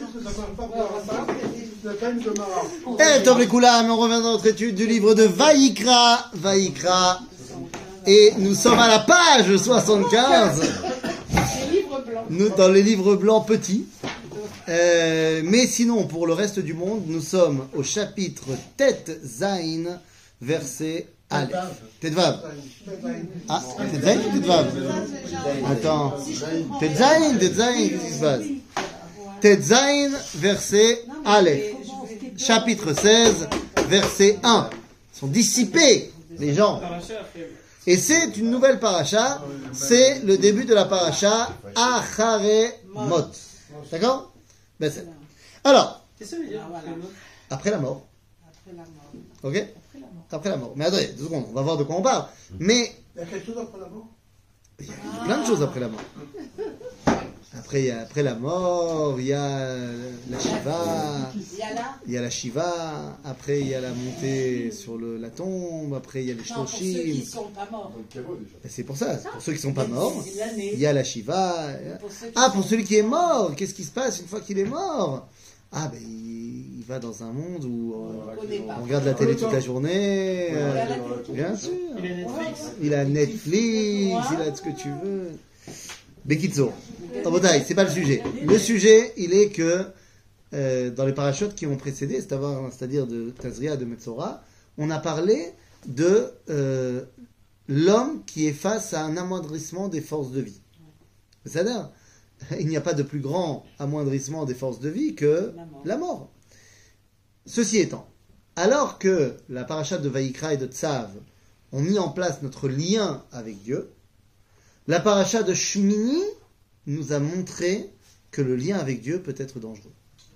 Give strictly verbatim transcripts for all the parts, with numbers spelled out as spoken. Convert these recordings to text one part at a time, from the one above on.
Eh, Tov Lekoulam, on revient dans notre étude du livre de Vaïkra, Vaïkra, et nous sommes à la page soixante-quinze. Nous, dans les livres blancs petits. Euh, mais sinon, pour le reste du monde, nous sommes au chapitre Tet Zain, verset Aleph. Tetvav. Ah, Tet Zain ou Tetvav? Attends. Tet Zain, Tet Zain, qu'est-ce qui se passe? Tet Zain, verset Aleph. Chapitre seize, verset un. Ils sont dissipés, les gens. Et c'est une nouvelle paracha. C'est le début de la paracha Acharei Mot. D'accord? Ben c'est... Alors, après la mort. Ok? Après la mort. Mais attendez, deux secondes, on va voir de quoi on parle. Mais il y a quelque chose après la mort? Il y a plein de choses après la mort. Après, il y a, après la mort, il y a la Shiva, il y a la Shiva, après il y a la montée sur le, la tombe, après il y a les Shloshim. Pour ceux qui ne sont pas morts. C'est pour ça, pour ceux qui ne sont pas morts, il y a la Shiva. Ah, pour celui qui est mort, qu'est-ce qui se passe une fois qu'il est mort? Ah, ben il, il va dans un monde où euh, on regarde la télé toute la journée. Euh, bien sûr. Il a Netflix, il a ce que tu veux. Bekitso. C'est pas le sujet. Le sujet, il est que euh, dans les parachutes qui ont précédé, c'est-à-dire de Tazria, de Metzora, on a parlé de euh, l'homme qui est face à un amoindrissement des forces de vie. C'est-à-dire, il n'y a pas de plus grand amoindrissement des forces de vie que la mort. La mort. Ceci étant, alors que la parachute de Vaïkra et de Tzav ont mis en place notre lien avec Dieu, la paracha de Shmini nous a montré que le lien avec Dieu peut être dangereux.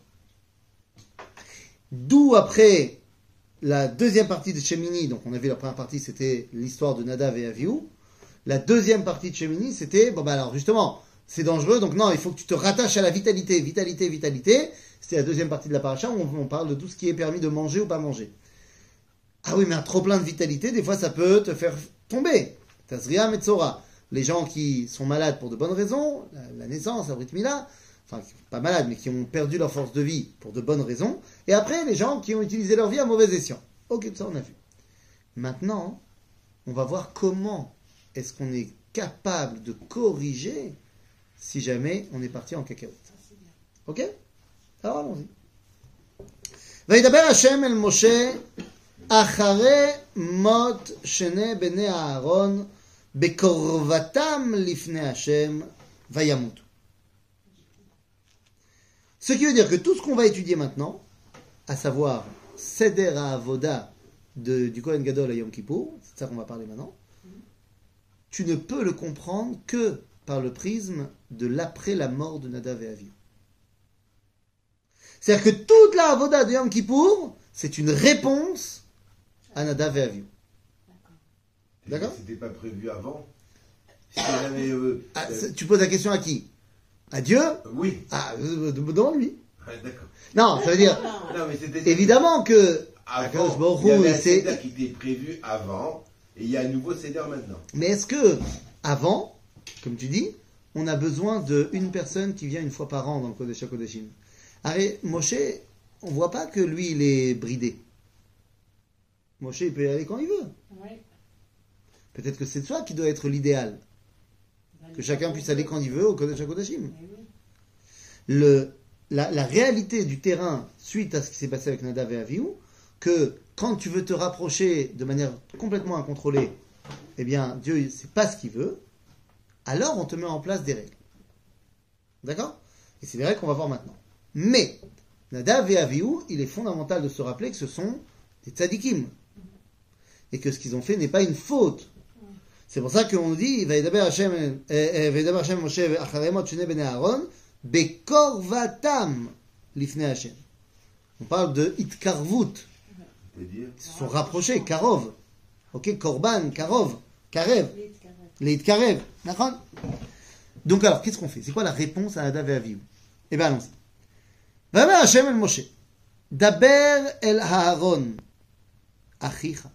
D'où après la deuxième partie de Shemini, donc on a vu la première partie, c'était l'histoire de Nadav et Avihu. La deuxième partie de Shemini, c'était, bon ben alors justement, c'est dangereux, donc non, il faut que tu te rattaches à la vitalité, vitalité, vitalité. C'était la deuxième partie de la paracha où on, on parle de tout ce qui est permis de manger ou pas manger. Ah oui, mais un trop plein de vitalité, des fois ça peut te faire tomber. Tazria Metzora. Les gens qui sont malades pour de bonnes raisons, la, la naissance, la Brit Mila, enfin, pas malades, mais qui ont perdu leur force de vie pour de bonnes raisons, et après, les gens qui ont utilisé leur vie à mauvais escient. Ok, ça on a vu. Maintenant, on va voir comment est-ce qu'on est capable de corriger si jamais on est parti en cacahuète. Ok? Alors allons-y. וידבר השם אל משה אחרי מות שני בני אהרון בקרבתם לפני השם וימות. Ce qui veut dire que tout ce qu'on va étudier maintenant, à savoir Seder HaAvoda de, du Kohen Gadol à Yom Kippour, c'est ça qu'on va parler maintenant, tu ne peux le comprendre que par le prisme de l'après la mort de Nadav et Avihu. C'est-à-dire que toute la Avoda de Yom Kippour, c'est une réponse à Nadav et Avihu. D'accord? C'était pas prévu avant. Avait, euh, ah, euh... Tu poses la question à qui? À Dieu? Oui. Ah, demande-lui. Ouais, d'accord. Non, ça veut dire, non, mais c'était... évidemment que avant, il y avait un Seder qui était prévu avant, et il y a un nouveau Seder maintenant. Mais est-ce que, avant, comme tu dis, on a besoin d'une personne qui vient une fois par an dans le Kodesh HaKodeshim? Arrête, Moshe, on voit pas que lui, il est bridé. Moshe, il peut y aller quand il veut. Oui. Peut-être que c'est toi qui doit être l'idéal. Que chacun puisse aller quand il veut au Kodesh HaKodeshim. Le, la, la réalité du terrain, suite à ce qui s'est passé avec Nadav et Avihu, que quand tu veux te rapprocher de manière complètement incontrôlée, eh bien, Dieu ne sait pas ce qu'il veut, alors on te met en place des règles. D'accord? Et c'est des règles qu'on va voir maintenant. Mais, Nadav et Avihu, il est fondamental de se rappeler que ce sont des tzadikim. Et que ce qu'ils ont fait n'est pas une faute. C'est pour ça qu'on dit Vaïdaber Hashem Vaïdaber Hashem Moshe acharei mot shnei bnei Aaron bekorvatam lifnei Hashem. On parle de itkarvut. Ils se sont rapprochés, karov. Ok, korban, karov, karev. Les itkarev. D'accord? Donc alors, qu'est-ce qu'on fait? C'est quoi la réponse à Nadav et Avihu? Eh bien, allons-y. Vaïdaber Hashem el Moshe daber el Aaron achicha.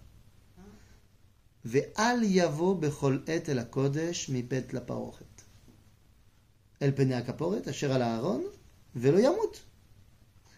ואל יבוא בכל עת אל הקודש מבית לפרוכת. אל פני הכפורת אשר על הארון ולא ימות.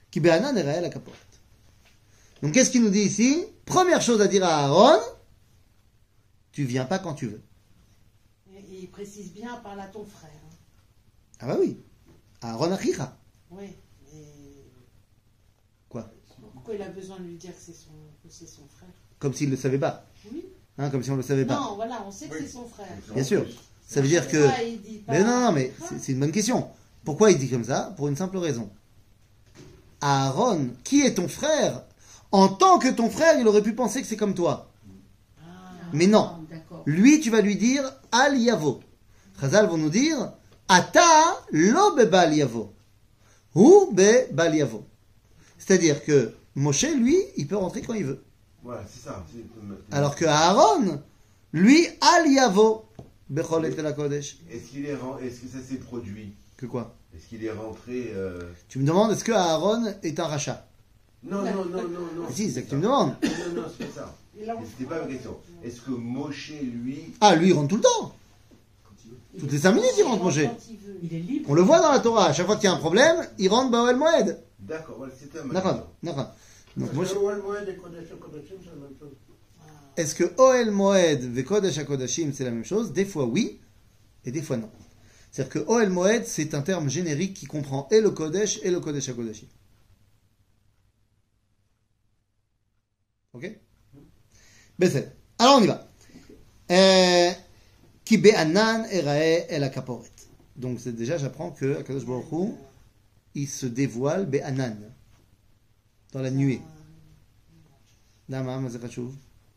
Ki be'anan erae la kaporet. Donc qu'est-ce qu'il nous dit ici? Première chose à dire à Aaron, tu viens pas quand tu veux. Et il précise bien, parle à ton frère. Ah bah oui. Aaron achicha. Oui, mais Quoi? pourquoi il a besoin de lui dire que c'est son, que c'est son frère? Comme s'il ne le savait pas. Oui. Hein, comme si on ne le savait pas. Non, voilà, on sait que Oui. c'est son frère. Bien sûr. Ça veut dire que... Pourquoi il dit pas- Mais non, non, mais c'est, c'est une bonne question. Pourquoi il dit comme ça? Pour une simple raison. Aaron, qui est ton frère? En tant que ton frère, il aurait pu penser que c'est comme toi. Ah, Mais non. D'accord. Lui, tu vas lui dire Al Yavo. Chazal vont nous dire Ata lo bebal Yavo. Ou bebal Yavo. C'est-à-dire que Moshe, lui, il peut rentrer quand il veut. Voilà, c'est ça. c'est- Alors que Aaron, lui, Al Yavo. Bechol et la Kodesh. Est-ce qu'il est, ren- est-ce que ça s'est produit? Que quoi? Est-ce qu'il est rentré euh, Tu me demandes est-ce que Aaron est un rachat? Non, non, non, non, non. Ah, si, c'est que tu ça. me demandes. Non, non, c'est pas ça. il a- Mais c'était pas ma question. Est-ce que Moshe, lui, Ah, lui, il rentre tout le temps. Toutes les cinq minutes, il rentre, Moshe. Quand il veut. Il est libre. On le voit dans la Torah. À chaque fois qu'il y a un problème, il rentre Baal Moed. d'accord, voilà, c'était ma D'accord, question. d'accord. Donc, Parce Moshe- que Oel Moed et Kodesh Kodashim, c'est la même chose. est-ce que Oel Moed ve Kodesh HaKodashim c'est la même chose? Des fois oui, et des fois non. C'est-à-dire que Oel Moed, c'est un terme générique qui comprend et le Kodesh et le Kodesh HaKodashim. Ok? Besed. Alors on y va. Euh, Ki be'anan erae el akaporet. Donc c'est déjà, j'apprends que Akadosh Baruch Hu, il se dévoile be'anan, dans la nuée. Lama, ma c'est chouv.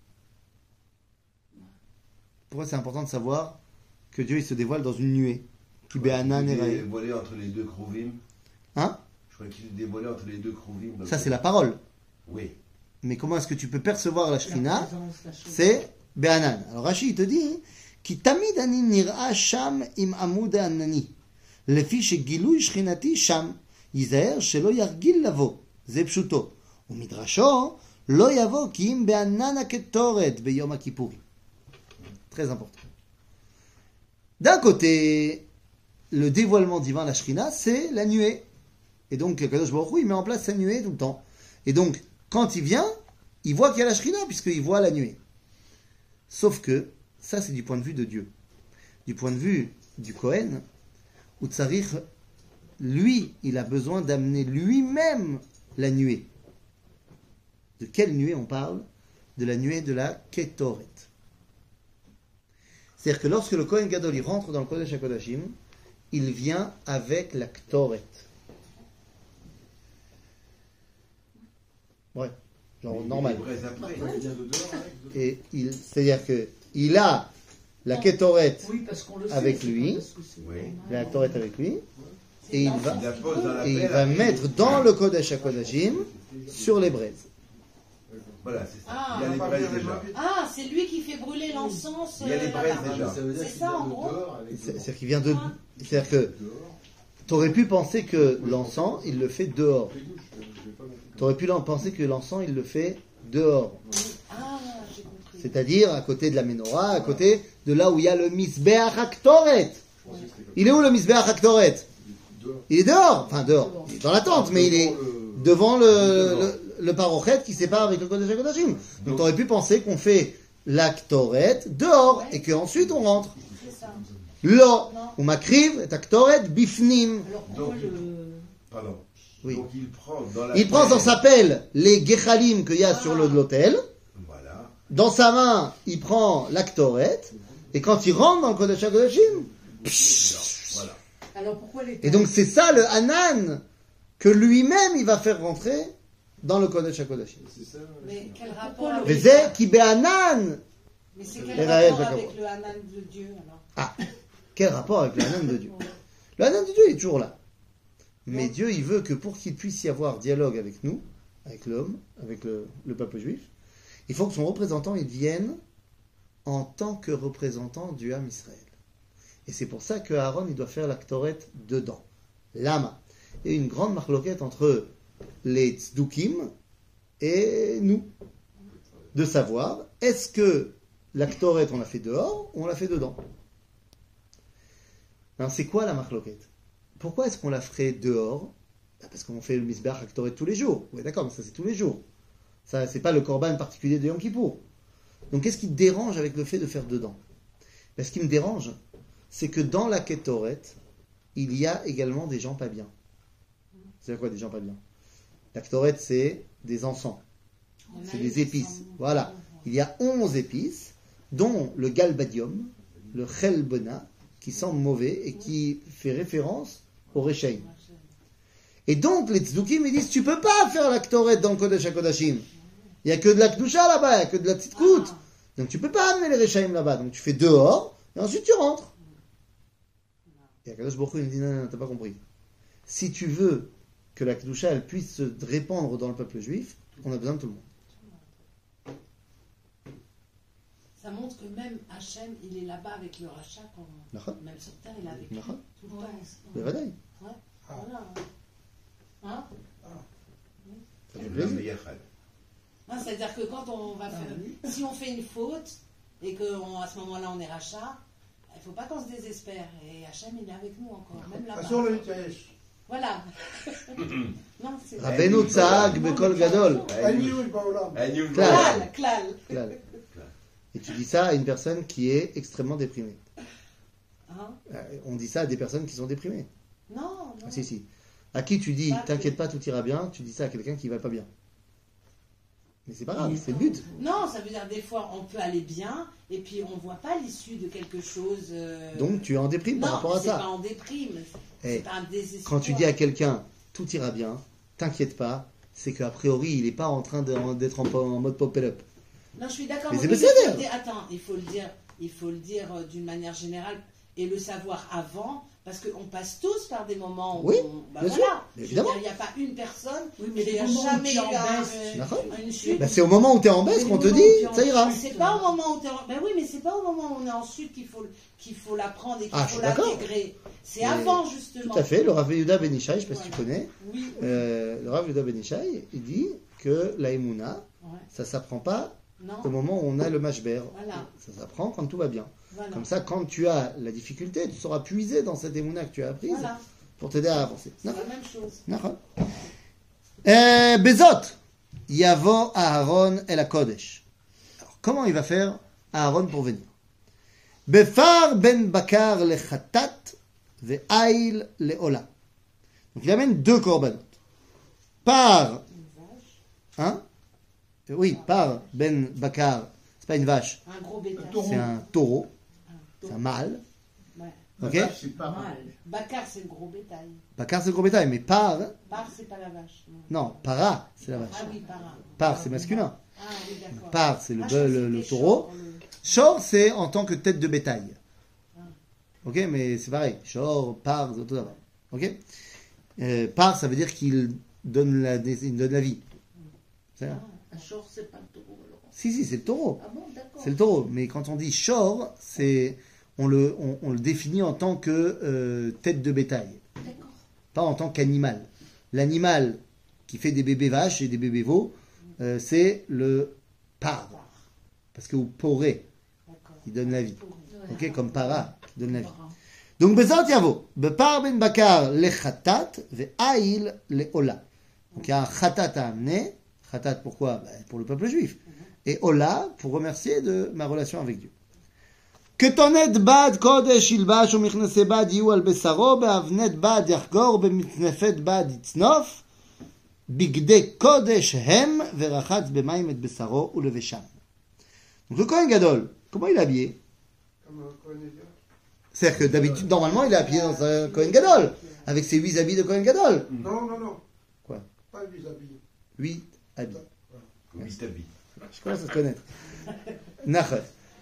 Pourquoi c'est important de savoir que Dieu il se dévoile dans une nuée? Ki be'anan Il est erae. dévoilé entre les deux Kruvim. Hein? Je crois qu'il est dévoilé entre les deux Kruvim. donc- Ça c'est la parole. Oui. Mais comment est-ce que tu peux percevoir la La Shrina? présence, la chose. C'est Be'anan. Alors Rashi il te dit Ki tamid ani nir'a sham im amud anani lefi shegilui shchinati sham yizaher shelo yargil lavo ze pshuto umidrasho lo yavo ki im be'anan haketoret beyom hakippurim. Très important. D'un côté, le dévoilement divin, la Shrina, c'est la nuée. Et donc, Kadosh Baruch Hu, il met en place sa nuée tout le temps. Et donc, quand il vient, il voit qu'il y a la Shrina, puisqu'il voit la nuée. Sauf que, ça c'est du point de vue de Dieu. Du point de vue du Kohen, Utsarich, lui, il a besoin d'amener lui-même la nuée. De quelle nuée on parle? De la nuée de la Ketoret. C'est-à-dire que lorsque le Kohen Gadol il rentre dans le Kodesh HaKodashim, il vient avec la Ktoret. Ouais, genre Mais normal. il est prêt après. Il vient de dehors avec. Et il, c'est-à-dire que il a la Ketoret, Oui, parce qu'on le sait. Avec c'est lui. pas parce que c'est- Oui. la Ktoret avec lui, et il va, Il la pose dans la et il pelle, va après, mettre dans le Kodesh HaKodashim sur les braises. Voilà, c'est ça. Ah, il y a les on va braises faire déjà. les Ah, c'est lui qui fait brûler l'encens. Il y a les euh, braises là-bas. déjà. Ça veut dire C'est qu'il ça, vient en de gros. dehors avec C'est- le- C'est-à-dire qu'il vient de, Ah. c'est-à-dire que dehors. t'aurais pu penser que l'encens, il le fait dehors. Je vais pas mettre- T'aurais pu penser que l'encens, il le fait dehors. Ah, j'ai compris. C'est-à-dire à côté de la menorah, à côté de là où il y a le Misbeach HaKtoret. Je pensais que c'était comme Il est où le Misbeach HaKtoret? ça. Dehors. Il est dehors, enfin dehors, il est dans la tente, mais il est Devant le- devant le, Devant. le, le parochet qui sépare avec le Kodesh HaKodashim. Donc Donc- t'aurais pu penser qu'on fait la Ktoret dehors Ouais. et qu'ensuite on rentre. C'est ça. Lo, Non. ou makriv et Ktoret bifnim. Alors pourquoi Donc, le. Pardon. Oui. Donc il prend dans la Il prend dans sa pelle les gechalim qu'il y a sur le- l'autel. Voilà. Dans sa main, il prend la Ktoret. Et quand il rentre dans le Kodesh HaKodashim, Voilà. Alors pourquoi les. et donc c'est ça le Hanan que lui-même il va faire rentrer dans le Kodesh HaKodashim. C'est ça. Mais quel rapport Pourquoi avec... Veze ki be'anan. Mais c'est Et quel Raël rapport Jacob. avec le Hanan de Dieu, alors? Ah, quel rapport avec le Hanan de Dieu? Le Hanan de Dieu est toujours là. Mais Dieu, il veut que pour qu'il puisse y avoir dialogue avec nous, avec l'homme, avec le, le peuple juif, il faut que son représentant, il vienne en tant que représentant du Ham Israël. Et c'est pour ça que Aaron, il doit faire la Ktoret dedans. Lama. Il y a une grande marloquette entre les tzdukim et nous. De savoir, est-ce que la Ktoret, on l'a fait dehors ou on l'a fait dedans? Alors, c'est quoi la marloquette? Pourquoi est-ce qu'on la ferait dehors? Bah, parce qu'on fait le Misbeach Haktoret tous les jours. Oui, d'accord, mais ça c'est tous les jours. Ça, c'est pas le korban particulier de Yom Kippour. Donc qu'est-ce qui te dérange avec le fait de faire dedans? Ben, ce qui me dérange, c'est que dans la Ketoret, il y a également des gens pas bien. C'est quoi des gens pas bien? La Ketoret, c'est des encens. C'est des épices. Voilà. Il y a onze épices, dont le galbadium, le chelbona, qui sent mauvais et qui fait référence au Rechaim. Et donc, les tzdukim, ils disent, tu peux pas faire la Ketoret dans le Kodesh HaKodashim. Il n'y a que de la Kdusha là-bas, il n'y a que de la petite coute. Donc tu peux pas amener les Rechaim là-bas. Donc tu fais dehors, et ensuite tu rentres. Et Akadosh Baruch Hu, il dit, non, non, non, t'as pas compris. Si tu veux que la Kdusha, elle puisse se répandre dans le peuple juif, on a besoin de tout le monde. Ça montre que même Hachem, il est là-bas avec le rachat, quand... Nachon. même sur terre, il est avec lui Nachon. tout le temps. Bevadaï. Ouais. Voilà. Hein? Ça fait plaisir. Hein, c'est-à-dire que quand on va faire, si on fait une faute et qu'à ce moment-là on est rachat, il ne faut pas qu'on se désespère. Et Hachem, il est avec nous encore, même là-bas. Assur le Nitaesh. Voilà. Non, c'est Rabbeinu Tzahak Bekol Gadol. Aniul Baolam. Klal. Klal, klal. Klal. Et tu dis ça à une personne qui est extrêmement déprimée. Hein? Euh, On dit ça à des personnes qui sont déprimées. Non, non. Ah, si, si. À qui tu dis, Pas t'inquiète que- pas, tout ira bien, tu dis ça à quelqu'un qui va pas bien. Mais c'est pas grave, c'est le but. Non, ça veut dire des fois on peut aller bien et puis on ne voit pas l'issue de quelque chose. euh, Donc tu es en déprime non, par rapport à c'est pas ça. en déprime. Eh, C'est pas un désespoir. Quand tu dis à quelqu'un, tout ira bien, t'inquiète pas, c'est qu'a priori, il n'est pas en train de- d'être en, en mode pop-up. Non, je suis d'accord. Mais oui, c'est mais Besséder. il faut le dire- Attends, il faut le dire, il faut le dire euh, d'une manière générale et le savoir avant, parce qu'on passe tous par des moments où Oui, on, bah bien voilà. sûr, Je veux évidemment. dire, il n'y a pas une personne, Oui, mais il n'y c'est a au moment où jamais tu eu en un- baisses. euh, D'accord. une chute. Bah, c'est au moment où tu es en baisse Mais qu'on le te moment dit, où tu es en ça ira. chute, C'est pas au moment où tu es en... Ben oui, mais c'est pas au moment où on est en chute qu'il faut, qu'il faut l'apprendre et qu'il Ah, je faut suis d'accord. l'intégrer. C'est Mais avant, justement. Tout à fait, le Rav Yehuda Ben Ishai, je sais pas si tu Voilà. connais, Oui. euh, le Rav Yehuda Ben Ishai, il dit que la Emouna, Ouais. ça s'apprend pas Non. au moment où on a le mashber. Voilà. Ça s'apprend quand tout va bien. Voilà. Comme ça, quand tu as la difficulté, tu sauras puiser dans cette Emouna que tu as apprise Voilà. pour t'aider à avancer. C'est la même chose. נכון. Euh, Bezot, Yavo Aaron el HaKodesh. Alors, comment il va faire Aaron pour venir? Befar ben Bakar le Khatat ve'ail le Ola. Donc il amène deux korbanot. Par, hein? Oui, par ben Bakar, c'est pas une vache, Un gros bétail. taureau. c'est un taureau, Un c'est taureau. un mâle. Ouais. Ok? La vache, c'est pas mal. Mal. Bakar, c'est le gros bétail. Bakar c'est le gros bétail, mais par, Par, c'est pas la vache. Non. non, para, c'est la Ah vache. oui, para. Par, c'est masculin. Ah oui, d'accord. Par, c'est le, Ah, bœuf, je pensais le, que le c'était taureau. short, le- Shor, c'est en tant que tête de bétail. Ah. Ok, mais c'est pareil. Shor, par, c'est tout d'abord. Ok euh, Par, ça veut dire qu'il donne la, il donne la vie. C'est ça. Un short, c'est pas le taureau, alors. Si, si, c'est le taureau. Ah bon, d'accord. C'est le taureau. Mais quand on dit shor, c'est, on, le, on, on le définit en tant que euh, tête de bétail, D'accord. pas en tant qu'animal. L'animal qui fait des bébés vaches et des bébés veaux, euh, c'est le par. Parce que ou poré, D'accord. il donne la vie. Ok, comme para, qui donne la vie. Para. Donc, Bezat Yavo, Bepar ben Bakar le Khatat, Ve'ail le Ola. Donc, il y a un Khatat à amener. Khatat, pourquoi? Ben, pour le peuple juif. Et Ola, pour remercier de ma relation avec Dieu. כתונת בד קודש ילבש ומכנסי בד יהיו על בשרו, באבנת בד יחגור, במצנפת בד יצנוף, בגדי קודש הם, ורחץ במים את בשרו ולבשם. Donc le Kohen Gadol, comment il est habillé? Comme un Kohen Gadol. C'est-à-dire que d'habitude, normalement, il est habillé dans un Kohen Gadol, avec ses huit habits de Kohen Gadol. Non, non, non. Quoi? Pas huit habits. Huit habits. huit habits. Je commence à se connaître. Nachot.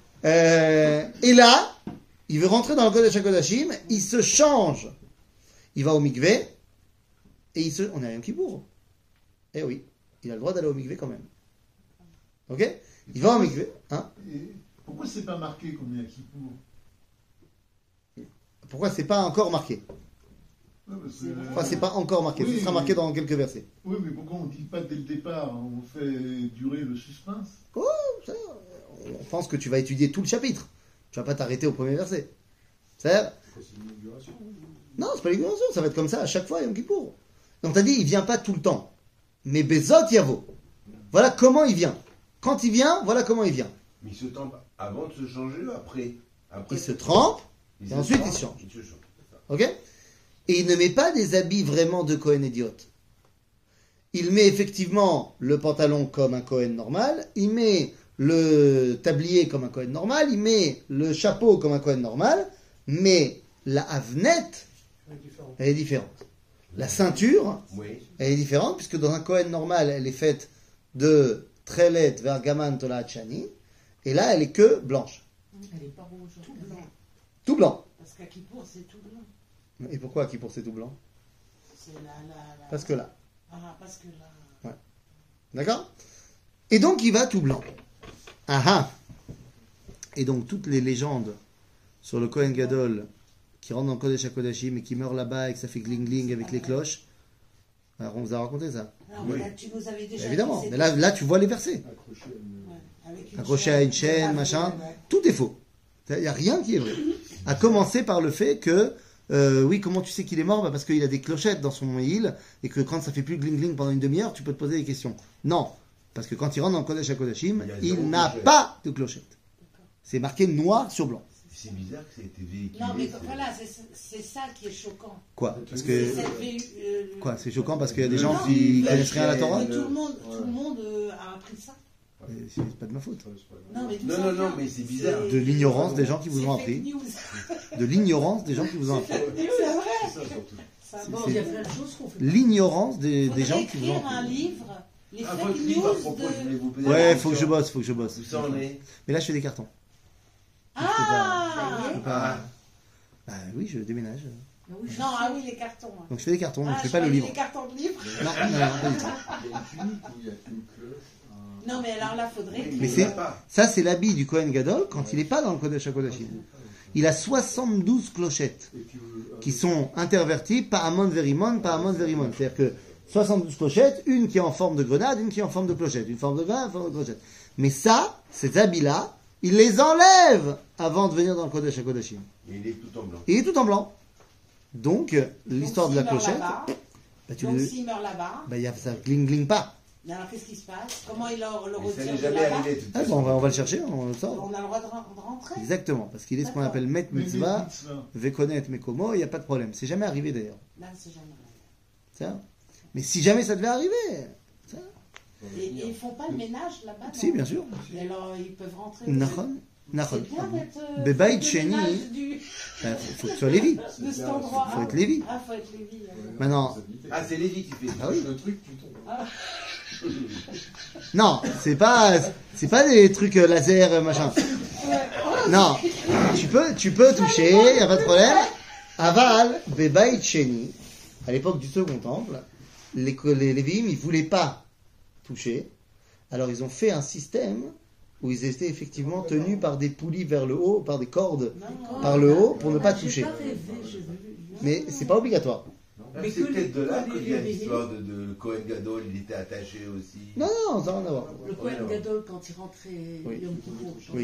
Euh, et là, il veut rentrer dans le Kodesh HaKodashim, il se change. Il va au mikvé, et il se... On est à Yom Kippour. Eh oui, il a le droit d'aller au mikvé quand même. Ok? Il va au mikvé. Hein? Et pourquoi c'est pas marqué comme il y a Kippour? Pourquoi c'est pas encore marqué? Ouais, parce que- Pourquoi c'est pas encore marqué? Oui, Ce sera mais- marqué dans quelques versets. Oui, mais pourquoi on ne dit pas dès le départ? On fait durer le suspense. Oh, ça, on pense que tu vas étudier tout le chapitre. Tu vas pas t'arrêter au premier verset. C'est C'est une inauguration. Non, c'est pas l'inauguration, ça va être comme ça à chaque fois, Yom Kippour. Donc t'as dit, il vient pas tout le temps. Mais Bezot Yavo. Voilà comment il vient. Quand il vient, voilà comment il vient. Mais il se trempe avant de se changer ou après, après Il se trempe, il et se ensuite trempe, il se change. Il se change. c'est ça. ok? Et il ne met pas des habits vraiment de Kohen idiot. Il met effectivement le pantalon comme un Kohen normal, il met le tablier comme un Kohen normal, il met le chapeau comme un Kohen normal, mais la havnette, C'est différent. elle est différente. La ceinture, Oui. elle est différente, puisque dans un Kohen normal, elle est faite de Trelet vers Gaman Tola Chani, et là, elle est que blanche. Elle est pas rouge. Tout blanc. Tout blanc. Parce qu'à Kippour, c'est tout blanc. Et pourquoi qui pour c'est tout blanc? C'est la, la, la... Parce que là. Ah, parce que là... D'accord? Et donc, il va tout blanc. Ah ah! Et donc, toutes les légendes sur le Kohen Gadol qui rentre dans le Kodesh HaKodashim et qui meurt là-bas et que ça fait gling-gling avec les cloches, alors on vous a raconté ça. Alors, Oui. là, tu nous avais déjà Évidemment. dit que Mais là, là, tu vois les versets. Accroché à une- Ouais, avec une Accroché à une chaîne, Ah, machin. ouais, ouais. Tout est faux. Il n'y a rien qui est vrai. À commencer par le fait que, euh, oui, comment tu sais qu'il est mort? Bah, parce qu'il a des clochettes dans son île et que quand ça fait plus gling-gling pendant une demi-heure, tu peux te poser des questions. Non. Parce que quand il rentre dans le Kodesh HaKodashim, Il y a il zéro n'a clochette. pas de clochette. C'est marqué noir sur blanc. C'est bizarre que ça ait été véhiculé. Non, mais c'est- voilà, c'est c'est ça qui est choquant. Quoi? Parce C'est que. cette vé- euh, Quoi? C'est choquant parce qu'il y a des gens Non, qui mais- connaissent rien à la Torah? que tout le monde, Ouais. tout le monde euh, a appris ça. Mais C'est pas de ma faute. Non, mais d'où Non, ça non, non, vient mais c'est bizarre. De l'ignorance des gens qui vous C'est ont fake appris. news. De l'ignorance des gens qui vous ont appris. C'est vrai. C'est ça surtout. Ça C'est- Bon, va. il y a plein de choses qu'on fait. L'ignorance des, Faudrait des gens qui vous ont écrire un appris. livre, les Ah, fake votre livre à news propos, je voulais de... vous poser la Ouais, faut que je question. bosse, faut que je bosse. Où ça en est? Mais là, je fais des cartons. Ah Je peux pas- Bah oui, je déménage. Ah oui, je Non, sais. ah oui, les cartons. hein. Donc je fais des cartons, donc Ah, je fais pas le croyais livre. les cartons de livres. Non, non, non, pas du tout. Il y a une tunique où il y a une cloche. un- Non, mais alors là, faudrait Oui, écrire. Mais il c'est- l'a pas. Ça, c'est l'habit du Kohen Gadol quand il n'est pas dans le Kodesh HaKodashim. Il a soixante-douze clochettes Et puis, euh, qui sont interverties par Amon Verimon, par Amon Verimon. C'est-à-dire que soixante-douze clochettes, une qui est en forme de grenade, une qui est en forme de clochette, une forme de grenade, une forme de clochette. Mais ça, ces habits-là, il les enlève avant de venir dans le Kodesh HaKodashim. Et il est tout en blanc. Et il est tout en blanc. Donc, l'histoire de la Donc, s'il meurt clochette, là-bas, bah, tu Donc, le- s'il meurt là-bas, bah, y a, ça gling gling pas. alors qu'est-ce qui se passe? Comment il le, le Et ça retire n'est de jamais là-bas? arrivé. de toute Ah, façon. bon, on, va, on va le chercher, on le sort. On a le droit de, ren- de rentrer? Exactement, parce qu'il est ce qu'on D'accord. appelle Met mais Mitzvah, mitzvah. Vekonet Mekomo, il n'y a pas de problème. C'est jamais arrivé d'ailleurs. Là, c'est jamais arrivé. Ça. Mais si jamais ça devait arriver, ça. Et, et ils font pas le ménage là-bas? Si, non? bien sûr. Et alors, ils peuvent rentrer. Nachon, Nachon. C'est bien d'être. euh, Bebaït de Sheni. ménage du- Bah, faut, faut que tu sois Lévi. de cet endroit. Faut être Lévi. Ah, faut être Lévi. hein. Maintenant, Ah, c'est Lévi qui fait. ah oui. Le truc, tu tombes. Non, c'est pas, c'est pas des trucs euh, laser, euh, machin. Non, tu peux, tu peux toucher, y a pas de problème. Aval, Bebaït Sheni, à l'époque du Second Temple, les, les Lévi'im, ils voulaient pas toucher. Alors ils ont fait un système où ils étaient effectivement tenus par des poulies vers le haut, par des cordes Non, par le haut pour ne pas J'ai toucher. pas rêvé, j'ai vu. Mais c'est pas obligatoire. Ah, Mais c'est que peut-être les- de là que que les- vient les- l'histoire de, de le Kohen Gadol, il était attaché aussi. Non, non, ça n'a rien à voir. Le Kohen non. Gadol, quand il rentrait Oui. Yom Kippour, Oui.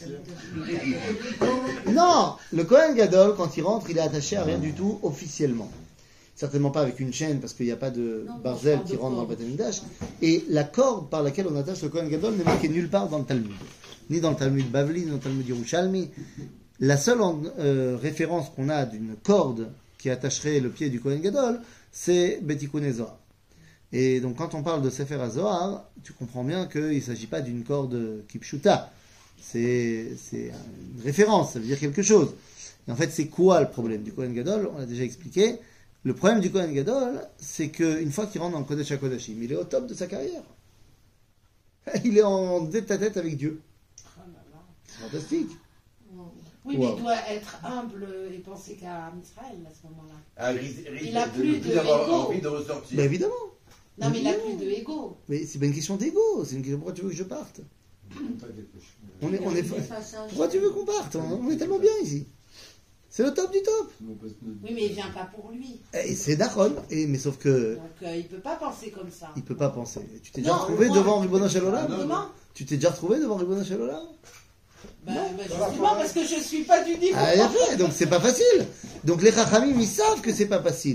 Oui. Non, le Kohen Gadol, quand il rentre, il est attaché à rien du tout officiellement. Certainement pas avec une chaîne, parce qu'il n'y a pas de Non, barzel je parle qui de rentre dans le corde. Beth Amikdash. Et la corde par laquelle on attache le Kohen Gadol n'est marquée nulle part dans le Talmud. Ni dans le Talmud Bavli, ni dans le Talmud Yerushalmi. La seule euh, référence qu'on a d'une corde qui attacherait le pied du Kohen Gadol, c'est Betikun Zohar. Et donc quand on parle de Sefer HaZohar, tu comprends bien qu'il ne s'agit pas d'une corde kipshuta. C'est c'est une référence, ça veut dire quelque chose. Et en fait, c'est quoi le problème du Kohen Gadol? On l'a déjà expliqué. Le problème du Kohen Gadol, c'est qu'une fois qu'il rentre dans le Kodesh HaKodashim, il est au top de sa carrière. Il est en tête à tête avec Dieu. Oh là là. C'est fantastique. Oui, mais Wow. il doit être humble et penser qu'à Israël à ce moment-là. Ah, risque, risque Il a de plus ne plus de avoir ego. envie de ressortir. Ben évidemment. Non, mais il a Évidemment. plus de ego. Mais c'est pas une question d'ego. C'est une question pourquoi tu veux que je parte. Pas dépêché. On est, on est... Il est passage. Pourquoi tu veux qu'on parte? On on est tellement bien ici. C'est le top du top. Sinon, on passe notre- Oui, mais il vient pas pour lui. Et c'est Nachon. Et mais sauf que Donc, euh, il peut pas penser comme ça. il peut pas penser. Tu t'es déjà Non, retrouvé moi- devant Ribono Shel Olam? Comment? Tu t'es déjà retrouvé devant Ribono Shel Olam? Ben, ben, justement, parce que je suis pas du niveau. Ah, et après, donc c'est pas facile. Donc les Chachamim, ils savent que c'est pas facile.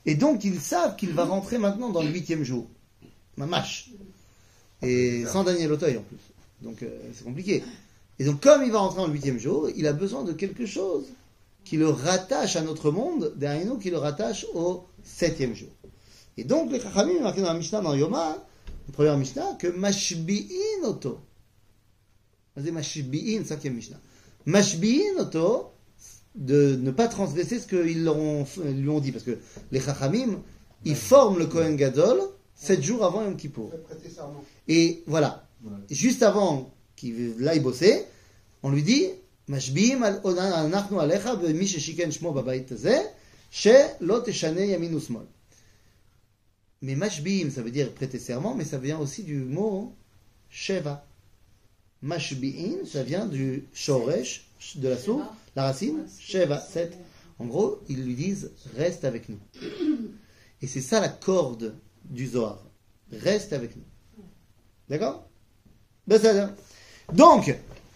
Et donc, ils savent qu'il va rentrer maintenant dans le huitième jour. Mamash. Et sans Daniel Auteuil en plus. Donc, euh, c'est compliqué. Et donc, comme il va rentrer dans le huitième jour, il a besoin de quelque chose qui le rattache à notre monde, derrière nous, qui le rattache au septième jour. Et donc, les Chachamim, marqué dans la Mishnah, dans Yoma, la première Mishnah, que Mashbi'in Oto. C'est Mashbi'in, cinquième Mishnah. Mashbi'in Oto, de ne pas transgresser ce qu'ils leur ont- lui ont dit. Parce que les Chachamim, ils forment le Kohen Gadol sept jours avant Yom Kippour. Fait prêter serment. Et voilà. Ouais. Juste avant qu'il aille bosser, on lui dit Mashbi'im al anachnu alecha b'mi sheshiken shmo babayit hazeh shelo teshane yamin usmol. Mais Mashbi'im, ça veut dire prêter serment, mais ça vient aussi du mot Sheva. Mashbi'im, ça vient du Shoresh, de la soupe, la racine, Sheva, sept. En gros, ils lui disent reste avec nous. Et c'est ça la corde du Zohar. Reste avec nous. D'accord? בסדר. Donc,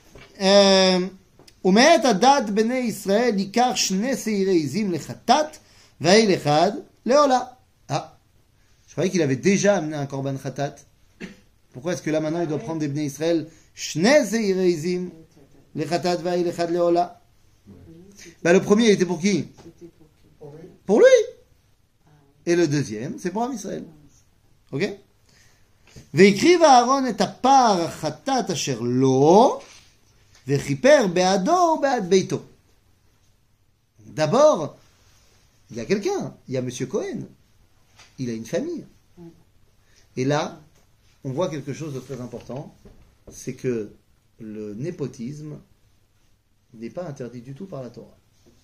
ומעת הדת בני ישראל ייקח שני שעירי עזים לחטאת והעיל אחד לעולה. Ah, je croyais qu'il avait déjà amené un korban khatat. Pourquoi est-ce que là maintenant il doit prendre des bnei Israël שני שעירי עזים לחטאת והעיל אחד לעולה? Bah, le premier il était pour qui? Pour lui. Pour lui. Et le deuxième, c'est pour Am Israël. Ok? והקריב אהרון את הפר החטאת אשר לו, וכיפר בעדו ובעד ביתו. D'abord, il y a quelqu'un, il y a Monsieur Cohen. Il a une famille. Et là, on voit quelque chose de très important, c'est que le népotisme n'est pas interdit du tout par la Torah.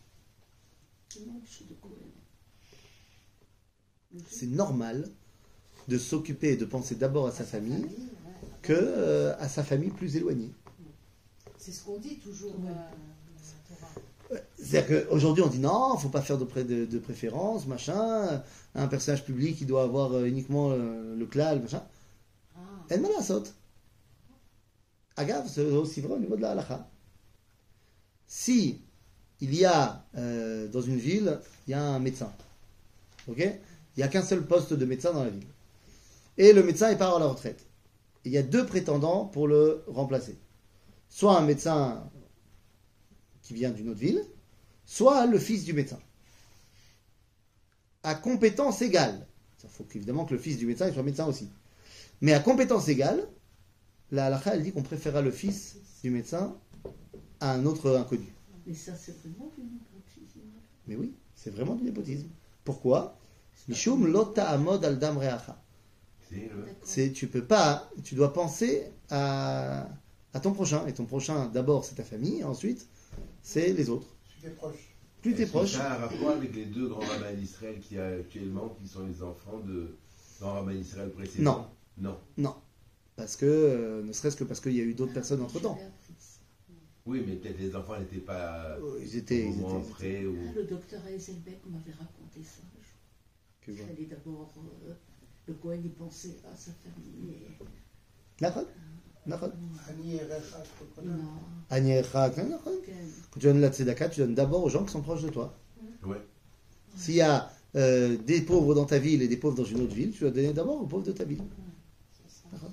C'est normal de s'occuper et de penser d'abord à sa famille que euh, à sa famille plus éloignée. C'est ce qu'on dit toujours. euh, la Torah. C'est-à-dire qu'aujourd'hui on dit non, il ne faut pas faire de, pré- de, de préférence, machin, un personnage public il doit avoir euh, uniquement euh, le klal, machin. Ah, En ma lasot. Agave, c'est aussi vrai au niveau de la halakha. Si il y a euh, dans une ville, il y a un médecin, ok? Il n'y a qu'un seul poste de médecin dans la ville. Et le médecin il part à la retraite. Il y a deux prétendants pour le remplacer. Soit un médecin qui vient d'une autre ville, soit le fils du médecin. À compétence égale. Il faut évidemment que le fils du médecin il soit médecin aussi. Mais à compétence égale, la halakha elle dit qu'on préférera le fils du médecin à un autre inconnu. Mais ça, c'est vraiment du népotisme. Mais oui, c'est vraiment du népotisme. Pourquoi? Mishum lo ta'amod al dam re'acha. C'est le- C'est tu peux pas, tu dois penser à, à ton prochain. Et ton prochain, d'abord, c'est ta famille, ensuite, c'est les autres. Si t'es proche. Plus t'es Est-ce que proche. ça a un rapport avec les deux grands rabbins d'Israël qui a actuellement, qui sont les enfants de grands rabbins d'Israël précédents? Non. Non. Parce que, euh, ne serait-ce que parce qu'il y a eu d'autres personnes entre temps. Oui, mais peut-être les enfants n'étaient pas Ils étaient. au Ils moment étaient- près ou... Ah, le docteur Heiselbeck m'avait raconté ça. un jour. que Il voilà. fallait d'abord, euh, le Cohen y pensait à sa famille. Et... D'accord. D'accord. Ani Erecha, je te connais. Non. Agnecha, d'accord. Ken. Quand tu donnes la tzedaka, tu donnes d'abord aux gens qui sont proches de toi. Ouais. S'il y a euh, des pauvres dans ta ville et des pauvres dans une autre ville, tu dois donner d'abord aux pauvres de ta ville. D'accord.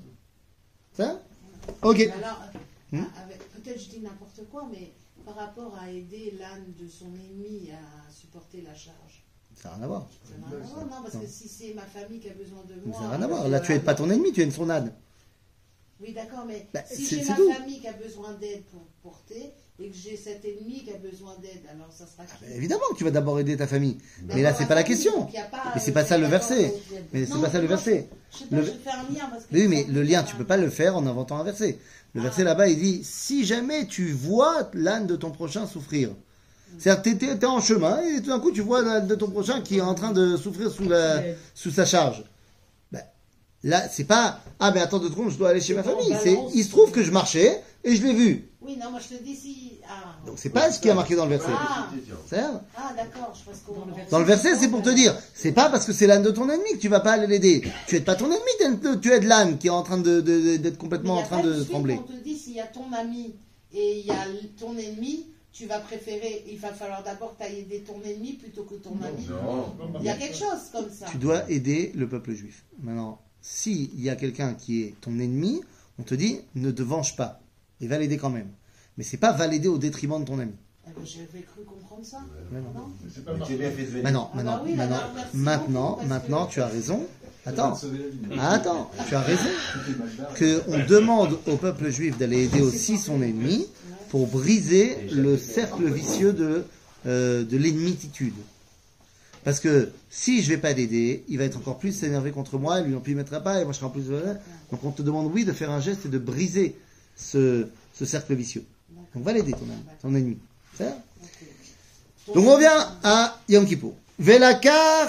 Ça? Ok. Mais alors, euh, Hmm. avec- peut-être je dis n'importe quoi, mais par rapport à aider l'âne de son ennemi à supporter la charge. Ça n'a rien à voir. Ça n'a rien à voir, non, parce Non. que si c'est ma famille qui a besoin de Ça moi. n'a rien à voir. euh, Là, tu aides pas ton ennemi, tu aides son âne. Oui, d'accord, mais Bah, si c'est- j'ai c'est ma tout. famille qui a besoin d'aide pour porter et que j'ai cet ennemi qui a besoin d'aide, alors ça sera qui? Ah, bah, évidemment que tu vas d'abord aider ta famille. D'abord Mais là, c'est ma pas la famille, question. donc il y a pas, Mais c'est euh, pas ça le d'accord, verset. donc- Mais c'est Non, pas ça le moi, verset. Je sais pas, Le- je fais un lien parce que. Oui, mais le lien, tu peux pas le faire en inventant un verset. Le verset là-bas, il dit si jamais tu vois l'âne de ton prochain souffrir. C'est-à-dire que t'es, t'es en chemin et tout d'un coup tu vois l'âne de ton prochain qui est en train de souffrir sous, la, sous sa charge. Ben, là, c'est pas ah mais attends deux secondes, je dois aller chez ma C'est en famille. C'est balance. il se trouve que je marchais et je l'ai vu. Oui, non, moi je te dis si. Ah, Donc c'est pas ce qui a marqué dans le verset. Ah. C'est ça. ah d'accord, je pense qu'on. Dans le verset. Dans le verset, c'est pour te dire, c'est pas parce que c'est l'âne de ton ennemi que tu vas pas aller l'aider. Tu aides pas ton ennemi, t'aides- tu aides l'âne qui est en train de, de- d'être complètement en train de trembler. On te dit s'il y a ton ami et il y a ton ennemi, tu vas préférer, il va falloir d'abord que tu ailles aider ton ennemi plutôt que ton ami. Non. Il y a quelque chose comme ça. Tu dois aider le peuple juif. Maintenant, s'il y a quelqu'un qui est ton ennemi, on te dit ne te venge pas et va l'aider quand même. Mais c'est pas va l'aider au détriment de ton ami. Eh ben, j'avais cru comprendre ça. Mais non. Non. Mais c'est pas Mais tu es bien fait de venir. Maintenant, Ah maintenant, bah oui, maintenant, alors, merci maintenant, beaucoup, parce maintenant, que- tu as raison. Attends, Sauver la vie. attends, tu as raison. Tout est mal barré. Qu'on demande au peuple juif d'aller aider aussi son ennemi pour briser le cercle vicieux de, euh, de l'ennemititude. Parce que si je vais pas l'aider, il va être encore plus s'énerver contre moi, lui non plus il mettra pas, et moi je serai en plus... Donc on te demande, oui, de faire un geste et de briser ce, ce cercle vicieux. Donc va l'aider ton, ami, ton ennemi. C'est ça? Donc on revient à Yom Kippour. Velakar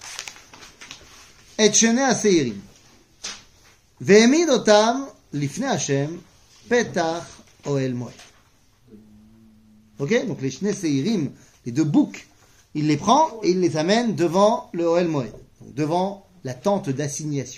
et shene aseirim. Ve'emid otam lifnei Hashem petach oel moed. Ok? Donc les shene seirim, les deux boucs, il les prend et il les amène devant le oel moed. Donc devant la tente d'assignation.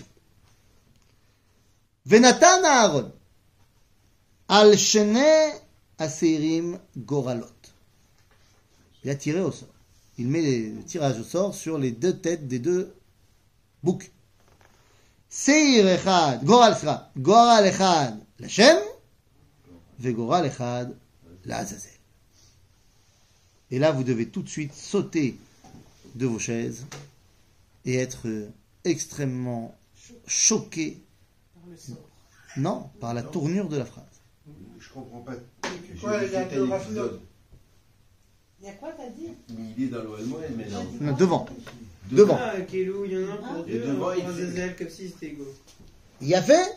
Venatan Aaron al shene aseirim goralot. Il a tiré au sort. Il met le tirage au sort sur les deux têtes des deux boucs. Seir echad, goral sera, goral echad l'Hashem, ve goral echad l'Azazel. Et là, vous devez tout de suite sauter de vos chaises et être extrêmement choqué, Par le sort. non, par la tournure de la phrase. Je comprends pas. J'ai Quoi, vu il y a tel deux raffineries. épisode. Il y a quoi, t'as dit? Il est dans l'O L Moed, mais non. Non, devant. Devant. Ah, Kélou, il y en a un pour Et deux, devant, un il pour fait- Azazel, comme si c'était égaux. Il y a fait.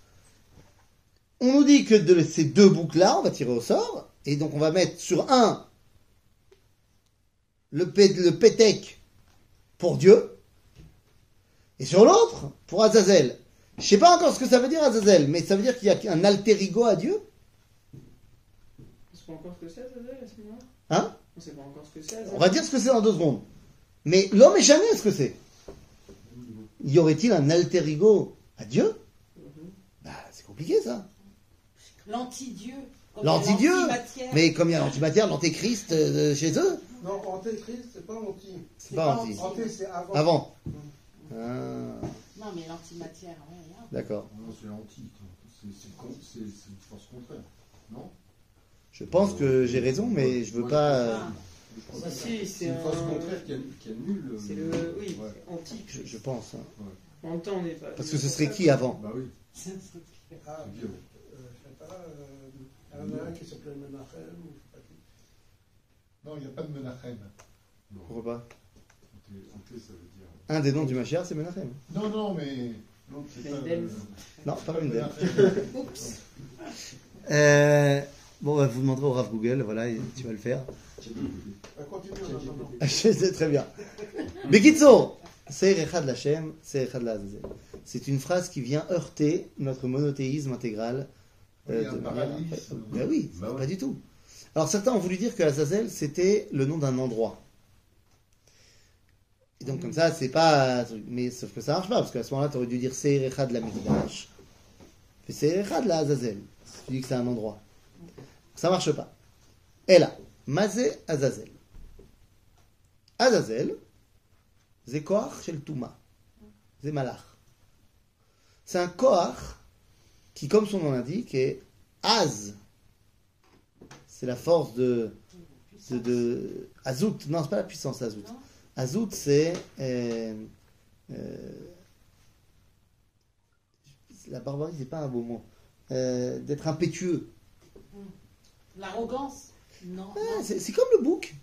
On nous dit que de ces deux boucs-là, on va tirer au sort. Et donc on va mettre sur un le, pé- le pétec pour Dieu. Et sur l'autre, pour Azazel. Je sais pas encore ce que ça veut dire Azazel, mais ça veut dire qu'il y a un alter ego à Dieu. On sait pas encore ce que c'est, Azazel, à ce moment-là? Hein? On sait pas encore ce que c'est, Azazel. On va dire ce que c'est dans deux secondes. Mais l'homme est jamais ce que c'est. Y aurait-il un alter ego à Dieu? Bah, c'est compliqué ça. L'anti-dieu. Comme L'anti-dieu. l'antimatière. Mais comme il y a l'antimatière, l'antéchrist euh, chez eux, Non, antéchrist, c'est pas anti. c'est pas anti. anti. Anté, c'est avant. Avant. Ah, Non, mais l'antimatière, ouais, là. d'accord. Non, c'est anti. C'est c'est con- c'est- c'est une force contraire. Non? Je pense que j'ai raison, mais je veux pas. euh, Ah. Je crois Si, pas si, que c'est c'est une force un- contraire qui, qui annule. euh, C'est le. Oui, Ouais. c'est anti. je, je pense. hein. En même temps, on n'est pas. Parce que ce serait qui avant? Bah oui, Ah, c'est vieux. euh, je sais pas, euh, il y en a un qui s'appelait Menachem, ou je sais pas qui. Non, il n'y a pas de Menachem. Pourquoi pas? Anté, anté, ça veut dire. Un des noms du Mashiach, c'est Menachem. Non, non, mais. L'autre, c'est pas. Mendel. Non, pas Mendel. Menachem. Oups. Euh, bon, bah, vous demanderez au Rav Google, voilà, et tu vas le faire. Bah, continue en attendant. Je sais très bien. Bekitso, Seir Echad Lachem, Seir Echad Lazazel. C'est une phrase qui vient heurter notre monothéisme intégral. Oui, un de manière- parallélisme. Ben oui, Bah ouais. pas du tout. Alors certains ont voulu dire que Azazel c'était le nom d'un endroit. Et donc comme ça, c'est pas. Mais sauf que ça marche pas, parce qu'à ce moment-là, tu aurais dû dire Seir Echad la Mikdash. Puis Seir Echad la Azazel. Tu dis que c'est un endroit. Ça marche pas. Et là, Mazé Azazel. Azazel, c'est Koach shel Touma. C'est Malach. C'est un Koach qui, comme son nom l'indique, est Az. C'est la force de, de, de Azout. Non, c'est pas la puissance Azout. Non. Azout, c'est euh, euh, la barbarie, c'est pas un beau mot. Euh, d'être impétueux. L'arrogance. Non. Ah, non. c'est, c'est comme le bouc.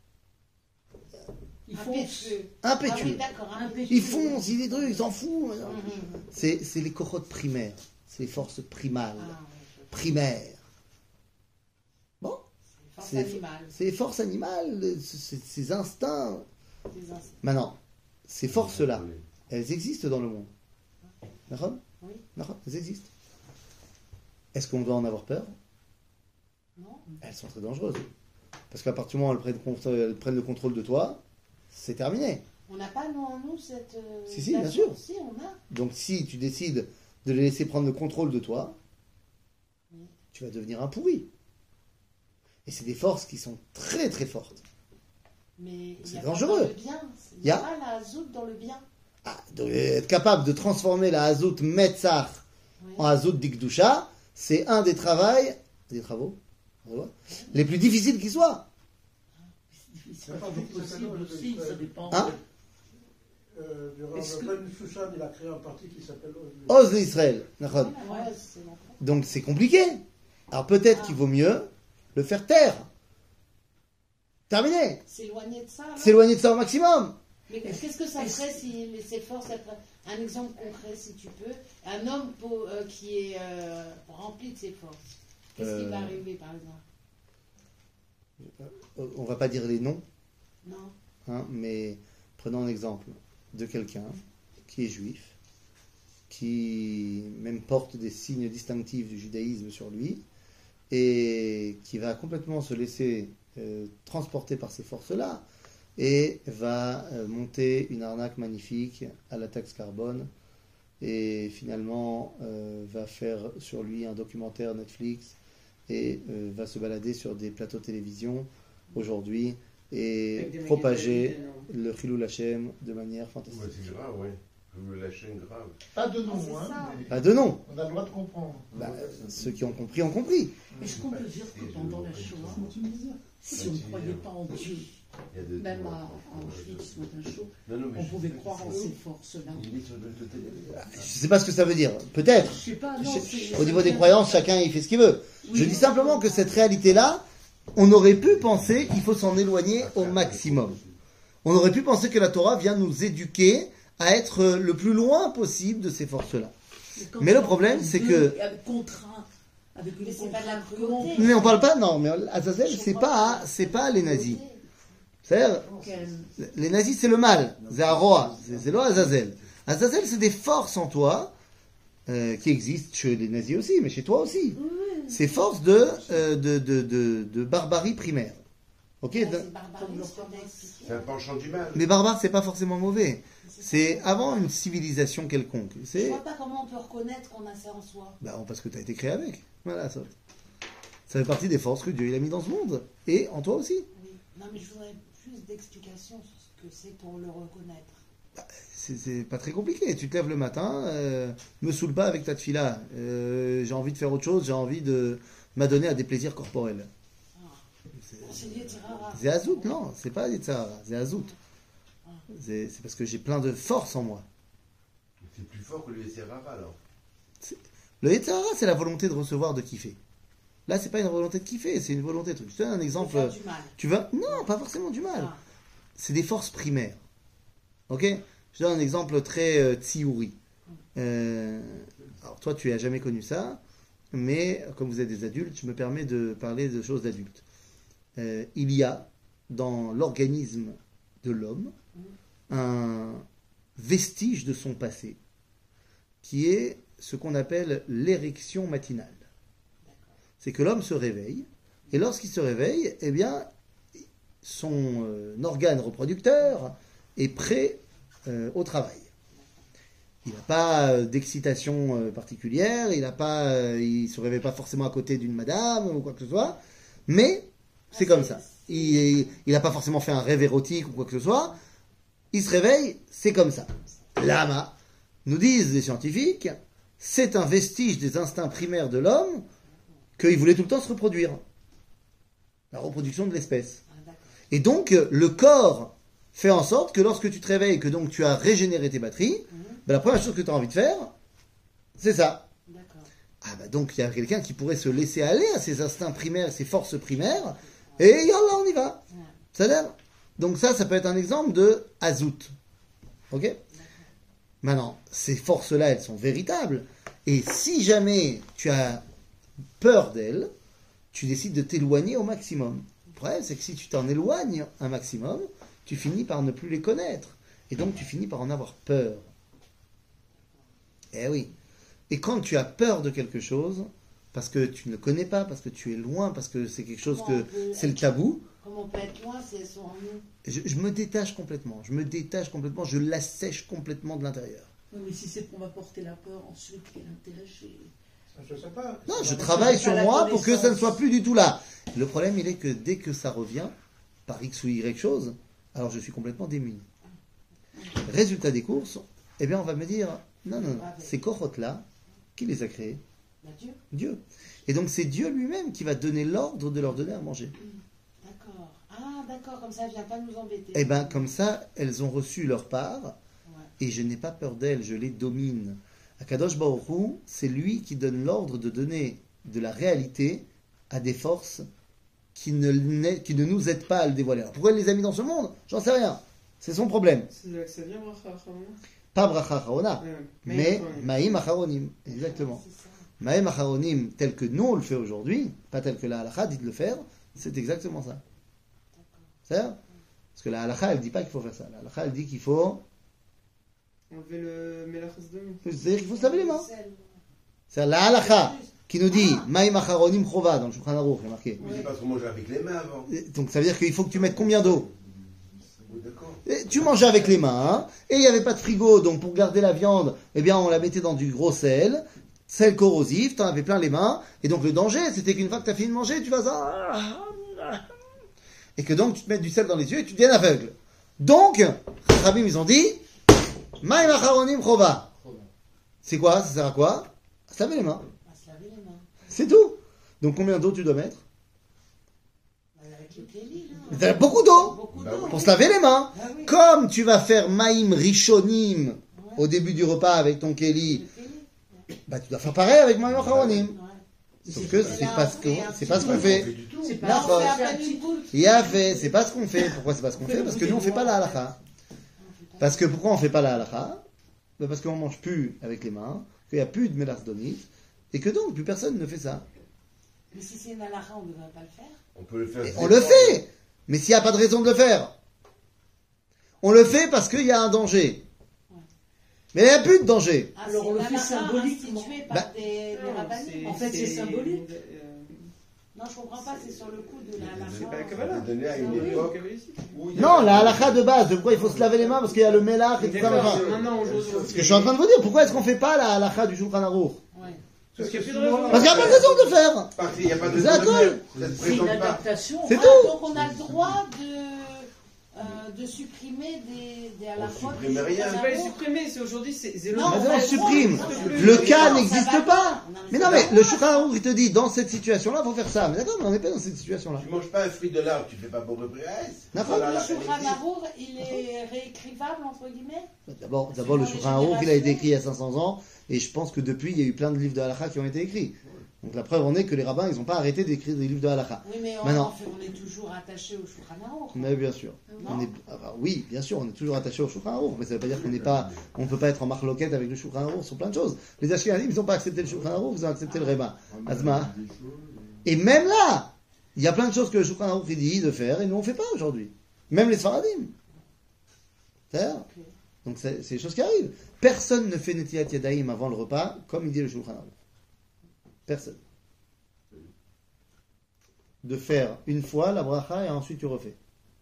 Il fonce. Impétueux. Ah oui, Impétueux. d'accord. Impétueux. Il fonce, il est drôle, il s'en fout. Mhm. C'est, c'est les cohortes primaires. C'est les forces primales. Ah, oui, je- Primaires. Bon, Force c'est, animale. c'est les forces animales, c'est, c'est- ces instincts. Des instincts. Maintenant, ces forces-là, elles existent dans le monde. D'accord ? Oui. D'accord ? Elles existent. Est-ce qu'on doit en avoir peur ? Non. Elles sont très dangereuses. Parce qu'à partir du moment où elles prennent, con- elles prennent le contrôle de toi, c'est terminé. On n'a pas, nous, en nous, cette. euh, Si, si, bien nation. sûr. Si, on a. Donc si tu décides de les laisser prendre le contrôle de toi, Oui. tu vas devenir un pourri. Et c'est des forces qui sont très très fortes. Mais il C'est y a dangereux. pas le bien. Il Il y y a a- pas la zout dans le bien. Ah, donc, être capable de transformer la Hazout Metzach Oui. en Hazout Dikdusha, c'est un des travaux, des travaux les plus difficiles qui soient. C'est pas toujours possible aussi, ça dépend. Hein Euh, du Est-ce Rav que- Ben Shushan, il a créé un parti qui s'appelle Oz. Ose l'Israël. Nachon. Voilà, ouais, c'est bon. Donc c'est compliqué. Alors peut-être qu'il vaut mieux le faire taire. Terminé. S'éloigner de ça. alors. S'éloigner de ça au maximum. Mais qu'est-ce que ça ferait si les s'efforce un exemple concret, si tu peux, un homme pour- euh, qui est euh, rempli de ses forces. Qu'est-ce qui Euh. va arriver, par exemple? On va pas dire les noms, Non. hein, mais prenons un exemple de quelqu'un qui est juif, qui même porte des signes distinctifs du judaïsme sur lui, et qui va complètement se laisser euh, transporter par ces forces-là, et va euh, monter une arnaque magnifique à la taxe carbone, et finalement euh, va faire sur lui un documentaire Netflix, et euh, va se balader sur des plateaux de télévision aujourd'hui, et Avec des propager magazines, le Chilul Hashem de manière fantastique. Ouais, c'est grave, ouais. Vous le lâchez grave. Pas de Ah, nom, c'est hein. ça. mais Pas de nom. On a le droit de comprendre. Bah, euh, ceux qui ont compris ont compris. Est-ce qu'on peut dire que pendant la Shoah, si on ne croyait pas en Dieu, Il y a de même tout, à, hein. à Auschwitz ou à Dachau, Non, non, mais on je- pouvait croire en ces forces-là? Il est sur le total. Je sais pas ce que ça veut dire. Peut-être. Je sais pas, non, Je- c'est- Au niveau des croyances, chacun il fait ce qu'il veut. Je Oui. dis simplement que cette réalité-là, on aurait pu penser qu'il faut s'en éloigner au maximum. On aurait pu penser que la Torah vient nous éduquer à être le plus loin possible de ces forces-là. quand Mais le on problème, parle c'est d'eux, que- avec contraint, avec une Mais c'est pas de la contrainte, cruauté. comment- Mais on parle pas, non, mais Azazel, c'est pas, c'est pas les nazis. C'est-à-dire, quel- les nazis, c'est le mal. C'est un roi. C'est c'est le Azazel. Azazel, c'est des forces en toi euh, qui existent chez les nazis aussi, mais chez toi aussi. Ces forces de, euh, de, de, de, de barbarie primaire. Ok Ouais, de- c'est barbarie, ce qu'on a expliqué. C'est un penchant du mal. Mais barbare, c'est pas forcément mauvais. C'est avant une civilisation quelconque. Je C'est vois pas comment on peut reconnaître qu'on a ça en soi. bah, parce que tu as été créé avec. Voilà, ça. Ça fait partie des forces que Dieu il a mis dans ce monde. Et en toi aussi. Oui. Non, mais je voudrais plus d'explications sur ce que c'est pour le reconnaître. C'est- C'est pas très compliqué. Tu te lèves le matin, euh, me saoule pas avec ta tefila. Euh, j'ai envie de faire autre chose, j'ai envie de m'adonner à des plaisirs corporels. On s'est dit, Tirara. C'est Azout, non, c'est pas Yetzirara, c'est Azout. C'est c'est parce que j'ai plein de force en moi. C'est plus fort que le S R A alors. Le Yetzirara, c'est la volonté de recevoir, de kiffer. Là, c'est pas une volonté de kiffer, c'est une volonté de truc. Je te donne un exemple. Faire du mal. Tu vas. Non, pas forcément du mal. Ah. C'est des forces primaires. Ok? Je te donne un exemple très euh, tsiouri. Euh, alors, toi, tu as jamais connu ça, mais comme vous êtes des adultes, je me permets de parler de choses d'adultes. Euh, il y a dans l'organisme de l'homme un vestige de son passé qui est ce qu'on appelle l'érection matinale. C'est que l'homme se réveille et lorsqu'il se réveille, eh bien, son euh, organe reproducteur est prêt euh, au travail. Il n'a pas euh, d'excitation euh, particulière, il n'a pas, euh, il se réveille pas forcément à côté d'une madame ou quoi que ce soit, mais c'est comme ça. Il n'a pas forcément fait un rêve érotique ou quoi que ce soit. Il se réveille, c'est comme ça. Lama, nous disent les scientifiques, c'est un vestige des instincts primaires de l'homme qu'il voulait tout le temps se reproduire. La reproduction de l'espèce. Ah, d'accord. Et donc, euh, le corps fait en sorte que lorsque tu te réveilles, que donc tu as régénéré tes batteries, ben, la première chose que tu as envie de faire, c'est ça. D'accord. Ah bah donc il y a quelqu'un qui pourrait se laisser aller à ses instincts primaires, ses forces primaires, et yallah, on y va. Ouais. Ça a l'air. Donc ça, ça peut être un exemple de Azout. Ok? Maintenant, ces forces-là, elles sont véritables. Et si jamais tu as peur d'elles, tu décides de t'éloigner au maximum. Le problème, c'est que si tu t'en éloignes un maximum, tu finis par ne plus les connaître. Et donc, tu finis par en avoir peur. Eh oui. Et quand tu as peur de quelque chose, parce que tu ne le connais pas, parce que tu es loin, parce que c'est quelque chose Comment que on peut c'est le être- tabou, Comment on peut être loin si elles sont en nous? je, je me détache complètement. Je me détache complètement. Je l'assèche complètement de l'intérieur. Oui, mais si c'est pour m'apporter la peur, ensuite, quel intérêt j'ai Je sais pas. Non, je Parce que travaille c'est sur pas la moi pour que ça ne connaissance. soit plus du tout là. Le problème, il est que dès que ça revient, par X ou Y chose, alors je suis complètement démuni. Résultat des courses, eh bien, on va me dire, non, non, non, ces cohortes-là, qui les a créés? Bah, Dieu. Dieu. Et donc, c'est Dieu lui-même qui va donner l'ordre de leur donner à manger. D'accord. Ah, d'accord, comme ça, elle vient pas nous embêter. Eh bien, comme ça, elles ont reçu leur part, Ouais. et je n'ai pas peur d'elles, je les domine. Akadosh Baruch Hu, c'est lui qui donne l'ordre de donner de la réalité à des forces qui ne, n'est- qui ne nous aident pas à le dévoiler. Alors, pourquoi il les a mis dans ce monde? J'en sais rien. C'est son problème. C'est là que ça vient, Bracha Acharona. Pas Bracha Acharona, Ouais. mais ouais. Maïm Acharonim. Exactement. C'est ça. Maïm Acharonim, tel que nous on le fait aujourd'hui, pas tel que la halakha dit de le faire, c'est exactement ça. C'est-à-dire, parce que la halakha, elle dit pas qu'il faut faire ça. La halakha, elle dit qu'il faut, Enlever le Melachas Domi. c'est-à-dire qu'il faut se laver les mains. Celle- C'est la halakha qui nous dit Maïm Acharonim Chova dans le Shulchan Aruch, il est marqué. Mais c'est parce qu'on mangeait avec les mains avant. Donc ça veut dire qu'il faut que tu mettes combien d'eau? Oui, d'accord. Et tu mangeais avec les mains, hein, et il n'y avait pas de frigo, donc pour garder la viande, eh bien on la mettait dans du gros sel, sel corrosif, t'en avais plein les mains, et donc le danger, c'était qu'une fois que t'as fini de manger, tu vas ça, et que donc tu te mettes du sel dans les yeux et tu deviens aveugle. Donc, Rabim, ils ont dit, Maïm Acharonim Chova. C'est quoi? Ça sert à quoi? À se laver les mains. À se laver les mains. C'est tout. Donc combien d'eau tu dois mettre? Avec le kéli, là. T'as beaucoup d'eau Beaucoup Bah d'eau. pour se laver les mains. Ah oui. Comme tu vas faire Maïm Rishonim Ouais. au début du repas avec ton Kéli, Le kéli. bah tu dois faire pareil avec Maïm Acharonim. Ouais. Sauf que c'est pas ce qu'on c'est pas ce qu'on On fait. fait du tout. C'est Là, Là, on faut- fait c'est à un peine petit une goutte. Il y a fait, c'est pas ce qu'on fait. Pourquoi c'est pas ce qu'on fait? Parce que nous on fait pas la halakha. Parce que pourquoi on fait pas la halakha? Bah, parce qu'on mange plus avec les mains, qu'il n'y a plus de mélas donit, et que donc plus personne ne fait ça. Mais si c'est une halakha, on ne devrait pas le faire. On peut le faire. Et on le fait, mais s'il n'y a pas de raison de le faire, on le fait parce qu'il y a un danger. Mais il n'y a plus de danger. Ah, Alors, c'est on le une fait halakha symboliquement. instituée par Bah, des, des Non, rabbinim. En fait, c'est symbolique. euh, Non, je comprends pas, c'est sur le coup de la C'est pas la halakha. Kabbalah. Donné à une C'est époque kabbalistique. où il y Non, avait- la halakha de base, de pourquoi il faut se laver les mains parce qu'il y a le mélach et tout ça. D'accord, machin. c'est maintenant aujourd'hui. Ce que je suis en train de vous dire, pourquoi est-ce qu'on fait pas la halakha du Shulchan Aruch? Ouais. Parce qu'il n'y a plus de raison. Parce qu'il n'y a pas de raison de le faire. Parce qu'il n'y a pas de C'est raison de d'accord. faire. Ça se C'est une présente pas. adaptation. C'est Ah, tout. donc on a le droit de, euh, de supprimer des, des halakhot. supprime rien. C'est pas les supprimer, c'est aujourd'hui, c'est c'est le Non, Mais on non, a on le supprime. droit, on a Le droit. cas Non, ça n'existe va pas. Non, Mais ça non, va mais pas. le Shulchan Aruch, il te dit, dans cette situation-là, il faut faire ça. Mais d'accord, mais on n'est pas dans cette situation-là. Tu manges pas un fruit de l'arbre, tu fais pas pour préparer. D'accord. Le Shulchan Aruch, il est réécrivable, entre guillemets. D'abord, d'abord le dans les Shulchan Aruch, il a été générations. écrit il y a cinq cents ans, et je pense que depuis, il y a eu plein de livres de halakha qui ont été écrits. Donc la preuve en est que les rabbins, ils n'ont pas arrêté d'écrire des livres de halakha. Oui, mais on, Maintenant. en fait, on est toujours attaché au Shulchan Aruch. Mais bien sûr. Non. On est, enfin, oui, bien sûr, on est toujours attaché au Shulchan Aruch, mais ça ne veut pas dire qu'on n'est pas, on ne peut pas être en marloquette avec le Shulchan Aruch sur plein de choses. Les Ashkenazim, ils n'ont pas accepté le Shulchan Aruch, ils ont accepté le Reba. Azma. Et même là, il y a plein de choses que le Shulchan Aruch il dit de faire, et nous on ne fait pas aujourd'hui. Même les Sfaradim. C'est-à-dire, Ok. donc c'est c'est des choses qui arrivent. Personne ne fait Netilat Yadayim avant le repas, comme il dit le Shulchan Aruch. Personne. De faire une fois la bracha et ensuite tu refais.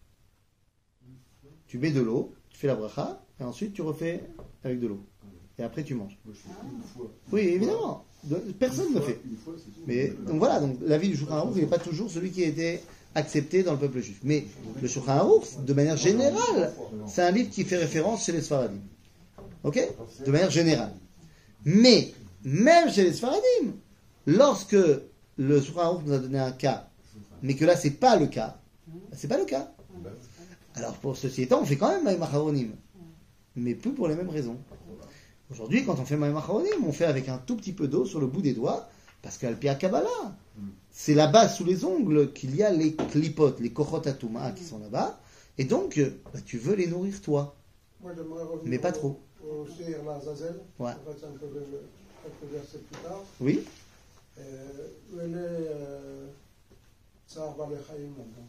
Tu mets de l'eau, tu fais la bracha et ensuite tu refais avec de l'eau. Et après tu manges. Oui, évidemment. De- Personne ne le fait. Mais donc voilà, donc l'avis du Shulchan Aruch, il n'est pas toujours celui qui a été accepté dans le peuple juif. Mais le Shulchan Aruch, de manière générale, c'est un livre qui fait référence chez les Sfaradim. Ok? De manière générale. Mais, même chez les Sfaradim, lorsque le Shulchan Aruch nous a donné un cas, mais que là c'est pas le cas, bah, c'est pas le cas. Alors pour ceci étant, on fait quand même Maïm Acharonim, mais plus pour les mêmes raisons. Aujourd'hui, quand on fait Maïm Acharonim, on fait avec un tout petit peu d'eau sur le bout des doigts, parce qu'Al Pi Kabbalah, c'est là-bas sous les ongles qu'il y a les klipotes, les kochot atuma qui sont là-bas, et donc bah, tu veux les nourrir toi, Moi, j'aimerais revenir mais pas au- trop. Au Shir l'Azazel. Ouais. En fait, c'est un peu le- quelques versets plus tard. Oui. Euh, où elle est euh, Tsar Balechaim là-dedans.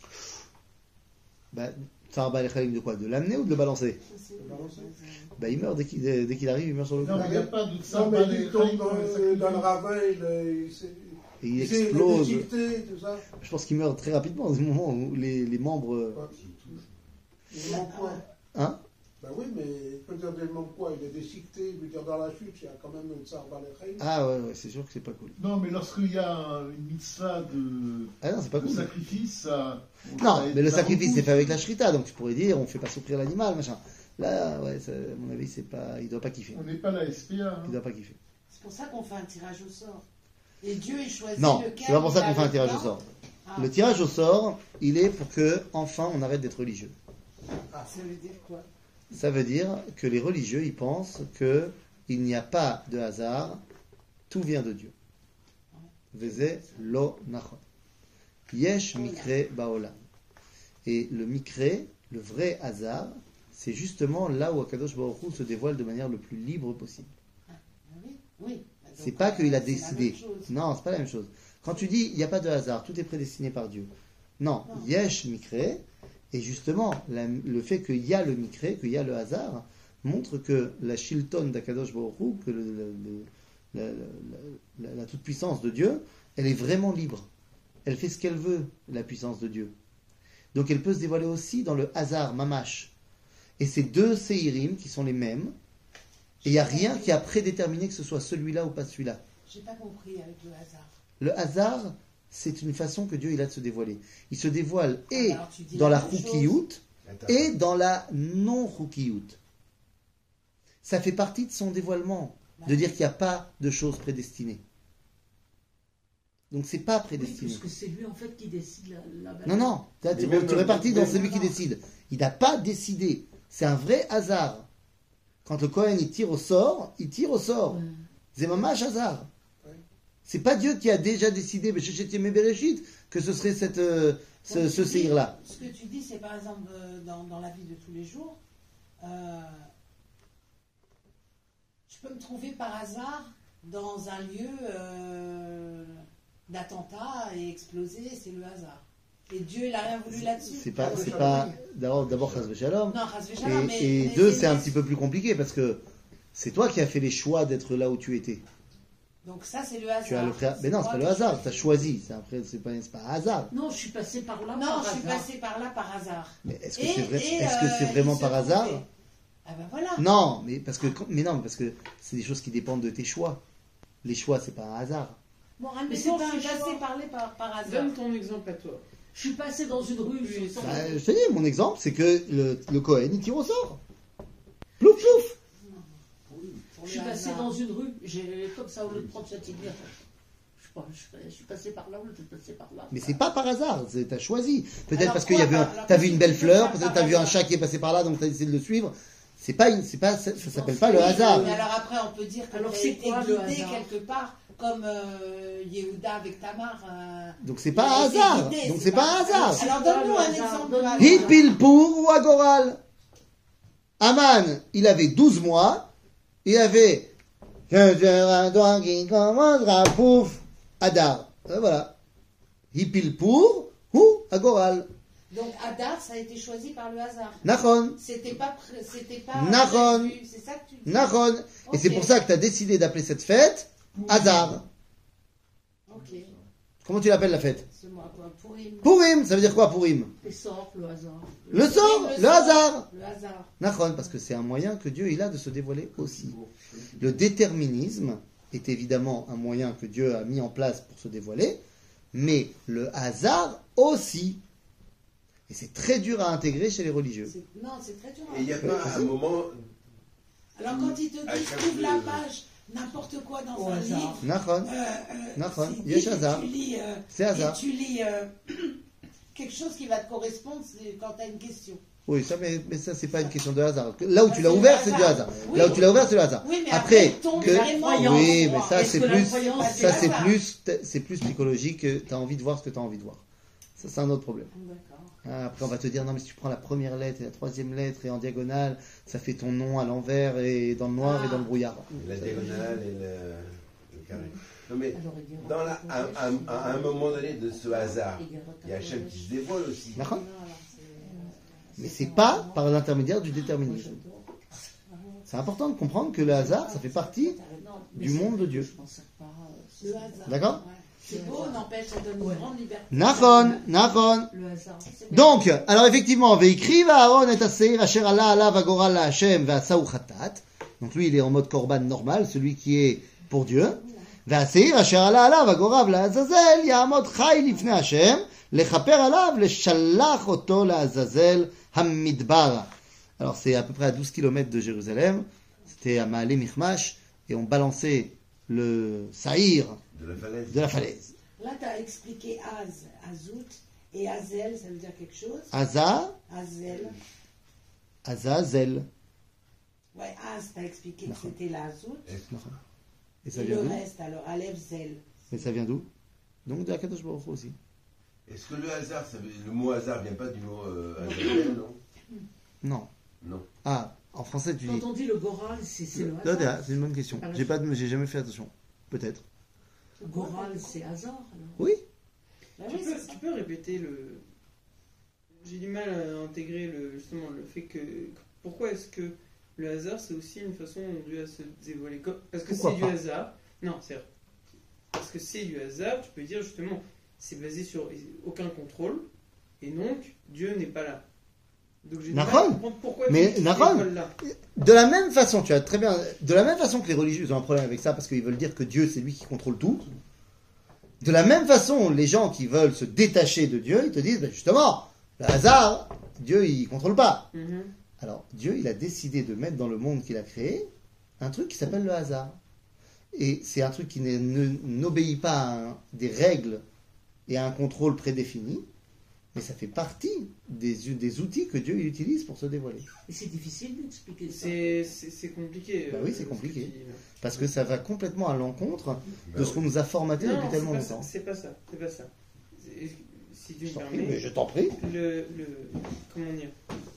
Bah, Tsar Balechaim de quoi? De l'amener ou de le balancer? Le balancer. Bah, il meurt dès qu'il dès qu'il arrive, il meurt sur le coup. Non, mais il n'y a pas de Non, ça. mais il tombe dans, dans le ravin, il, est- il, s'est- Et il il s'est explose. déchiqueté, tout ça. Je pense qu'il meurt très rapidement, au moment où les, les membres. Ouais. Il manque quoi? Hein? Ben oui, mais il peut dire des noms quoi? Il est déchiqueté, il veut dire dans la chute, il y a quand même une Tsar Balechem. Ah ouais, ouais, c'est sûr que c'est pas cool. Non, mais lorsqu'il y a une mitzvah de, Ah non, c'est pas de cool. sacrifice, ça. Non, ça mais le ça sacrifice repousse. c'est fait avec la shrita, donc tu pourrais dire on fait pas souffrir l'animal, machin. Là, ouais, ça, à mon avis, c'est pas, il doit pas kiffer. On n'est pas la S P A. hein. Il doit pas kiffer. C'est pour ça qu'on fait un tirage au sort. Et Dieu, il choisit Non, lequel. c'est pas pour ça il qu'on a fait un le tirage plan. au sort. Ah. Le tirage au sort, il est pour que enfin on arrête d'être religieux. Ça veut dire quoi? Ça veut dire que les religieux, ils pensent que il n'y a pas de hasard, tout vient de Dieu. Veze lo nachon. Yesh mikre baolam. Et le mikre, le vrai hasard, c'est justement là où Akadosh Baruch Hu se dévoile de manière le plus libre possible. Ah oui, oui. C'est Donc, pas qu'il a c'est la décidé. même chose. Non, c'est pas la même chose. Quand tu dis il n'y a pas de hasard, tout est prédestiné par Dieu. Non, Non. yesh mikre, et justement, la- le fait qu'il y a le mikre, qu'il y a le hasard, montre que la shilton d'Akadosh Baruch Hu, que le- le- le- la, la- la- la toute-puissance de Dieu, elle est vraiment libre. Elle fait ce qu'elle veut, la puissance de Dieu. Donc elle peut se dévoiler aussi dans le hasard, mamash. Et c'est deux séirim qui sont les mêmes, et il n'y a rien qui a prédéterminé que ce soit celui-là ou pas celui-là. J'ai pas compris avec le hasard. Le hasard, c'est une façon que Dieu il a de se dévoiler. Il se dévoile et Alors, tu dis dans la même chose. roukiout Attends. et dans la non-roukiout. Ça fait partie de son dévoilement, de dire qu'il n'y a pas de choses prédestinées. Donc c'est pas Oui, prédestiné. parce que c'est lui en fait qui décide la, la Non, non, tu Mais même tu le- répartis dans même- celui qui décide. Il n'a pas décidé. C'est un vrai hasard. Quand le Kohen il tire au sort, il tire au sort. Ouais. C'est mamash hasard. Ouais. C'est pas Dieu qui a déjà décidé, mais chez Bereshit, que ce serait cette, euh, ce, Donc, ce tu dis- séhir-là. Ce que tu dis, c'est par exemple euh, dans, dans la vie de tous les jours, euh, je peux me trouver par hasard dans un lieu euh, d'attentat et exploser, c'est le hasard. Et Dieu, il n'a rien voulu là-dessus. C'est pas, Ah oui, c'est ça pas va. d'abord, d'abord chas v'shalom. Non, Chas v'Shalom, Et, mais, et mais deux, c'est un mais- petit peu plus compliqué parce que c'est toi qui as fait les choix d'être là où tu étais. Donc ça, c'est le hasard. Tu as le pré- Mais non, c'est pas le moi qui hasard. Tu as choisis. choisi. C'est après, c'est pas, c'est pas un hasard. Non, je suis passé par là Non, par je suis hasard. passée par là par hasard. Mais est-ce que Et- c'est vrai, et, est-ce que euh, c'est vraiment il se par hasard? trouvait. Ah ben voilà. Non, mais parce que, mais non, parce que c'est des choses qui dépendent de tes choix. Les choix, c'est pas un hasard. Bon, Mais c'est admettons, pas je suis un choix. passée par là par, par hasard. Donne ton exemple à toi. Je suis passé dans une rue. Oui, je sens- Bah, je te dis, mon exemple, c'est que le, le Kohen, il tire au sort. Plouf, plouf. Pour Je suis le passé hasard. dans une rue. J'ai comme ça au lieu de prendre cette ignorance. Je sais pas, je, je suis passé par là au lieu de passer par là. Mais c'est pas par hasard, c'est- t'as choisi. Peut-être Alors parce qu'il y quoi, avait un- par- alors t'as qu'est-ce vu une que belle tu peux fleur, faire peut-être par t'as vu un hasard chat qui est passé par là, donc t'as décidé de le suivre. C'est pas une, c'est pas, ça, ça s'appelle pas le Oui, hasard. Mais alors après, on peut dire que Alors, tu as c'est été quoi, le guidé hasard quelque part, comme euh, Yehuda avec Tamar. euh, Donc c'est il pas a un été hasard. guidé, Donc c'est c'est pas un hasard. C'est Alors quoi, donne-nous le un hasard exemple. Donne-nous de un hasard. Hipilpour ou Agoral. Aman, il avait douze mois, il avait que faire un doigt qui commencera, pouf, Adar. Et voilà. Hipilpour ou Agoral. Donc Adar, ça a été choisi par le hasard. Nachon. C'était pas, pré- c'était pas Nahon. prévu, c'est ça que tu dis. Nachon. Et Ok. c'est pour ça que tu as décidé d'appeler cette fête Hadar. Ok, Comment tu l'appelles la fête? c'est moi quoi, Pourim. Purim, ça veut dire quoi Purim? Les sorts, le hasard. Le sort, le sort, hasard. Le hasard. Nachon, parce que c'est un moyen que Dieu il a de se dévoiler aussi. Le déterminisme est évidemment un moyen que Dieu a mis en place pour se dévoiler, mais le hasard aussi. Et c'est très dur à intégrer chez les religieux. C'est- Non, c'est très dur. Et il n'y a pas un moment. Alors quand ils te À disent chaque- trouve la page, n'importe quoi dans Au un hasard. livre, Nachon, euh, euh, Nachon, c'est yesh dit, et hasard. tu lis, euh, C'est hasard. et tu lis euh, quelque chose qui va te correspondre c'est quand tu as une question. Oui, ça, mais, mais ça, c'est pas une question de hasard. Là où Ah, tu l'as c'est ouvert, le c'est du hasard. hasard. Oui. Là où tu l'as ouvert, c'est le hasard. Oui, mais Après, après, tombe que... vraiment dans oui, le mais droit. ça, Est-ce c'est que la plus, croyance, c'est ça, c'est hasard. plus, c'est plus psychologique que tu as envie de voir ce que tu as envie de voir. Ça, c'est un autre problème. D'accord. Ah, après, on va te dire, non, mais si tu prends la première lettre et la troisième lettre et en diagonale, ça fait ton nom à l'envers et dans le noir Ah. et dans le brouillard. La diagonale et le, le carré. Non mais Alors, il y a- dans la, à, à- à un moment donné de ce hasard, il y a Hachem qui se dévoile aussi. D'accord. Non, alors, c'est- Mais c'est pas par l'intermédiaire du déterminisme. C'est important de comprendre que le hasard, ça fait partie Non, du mais monde c'est- de Dieu. Je pensais pas. euh, Le hasard. D'accord. Ouais. C'est beau, n'empêche, ça donne Ouais. une grande liberté. Nachon, Nachon. Le hasard. c'est bien. Donc, alors effectivement, Veikriv Aaron et Aseir Asher Allah Allah Vagoral la Hashem Vasaou Khatat. Donc lui, il est en mode korban normal, celui qui est pour Dieu. Vaseir Asher Allah Allah Vagorav la Azazel Yamod Chai Lifne Hashem Lechaper Alav Leshalach Oto la Azazel Hamidbar. Alors c'est à peu près à douze kilomètres de Jérusalem. C'était à Maale Michmash et on balançait le saïr De la falaise. de la falaise. Là, tu as expliqué Az, Azout, et Azel, ça veut dire quelque chose. Aza, Azel. Azazel. Ouais, Az, tu as expliqué que D'accord. c'était la Azout. Et ça Et vient le d'où? reste, alors, Aleph, Zel. Mais ça vient d'où? Donc de Akadosh Baruch Hu aussi. Est-ce que le hasard, ça veut- le mot hasard vient pas du mot euh, hasard, non? Non. Non. Ah, en français tu dis. Quand on dit le Goral, c'est c'est le Là, hasard. derrière, c'est une bonne question. Ah, J'ai pas, de- j'ai jamais fait attention. Peut-être. Le Goral, c'est hasard. alors. Oui. Bah Tu oui, peux, c'est ça. tu peux répéter le. J'ai du mal à intégrer le, justement le fait que. Pourquoi est-ce que le hasard c'est aussi une façon dont Dieu a se dévoiler comme- Parce que Pourquoi c'est du pas hasard. Non, c'est parce que c'est du hasard, tu peux dire justement c'est basé sur aucun contrôle et donc Dieu n'est pas là. Donc j'ai du mal à Nahon. comprendre pourquoi Mais tu dis qu'il Nahon. se dévoile là. De la même façon, tu as très bien. De la même façon que les religieux ils ont un problème avec ça parce qu'ils veulent dire que Dieu c'est lui qui contrôle tout. De la même façon, les gens qui veulent se détacher de Dieu, ils te disent ben justement, le hasard, Dieu il contrôle pas. Mhm. Alors, Dieu, il a décidé de mettre dans le monde qu'il a créé un truc qui s'appelle le hasard. Et c'est un truc qui n'est- ne- n'obéit pas à un- des règles et à un contrôle prédéfini, mais ça fait partie des, des outils que Dieu il utilise pour se dévoiler. Et c'est difficile d'expliquer ça. C'est c'est- c'est compliqué. Bah euh, oui, c'est ce que compliqué. tu dis, là. Parce que ça va complètement à l'encontre de Ben ce qu'on nous a formaté Non, depuis c'est tellement pas longtemps. ça, c'est pas ça, c'est pas ça. C'est- Si tu Je me t'en prie, permets. mais je t'en prie. le, le comment dire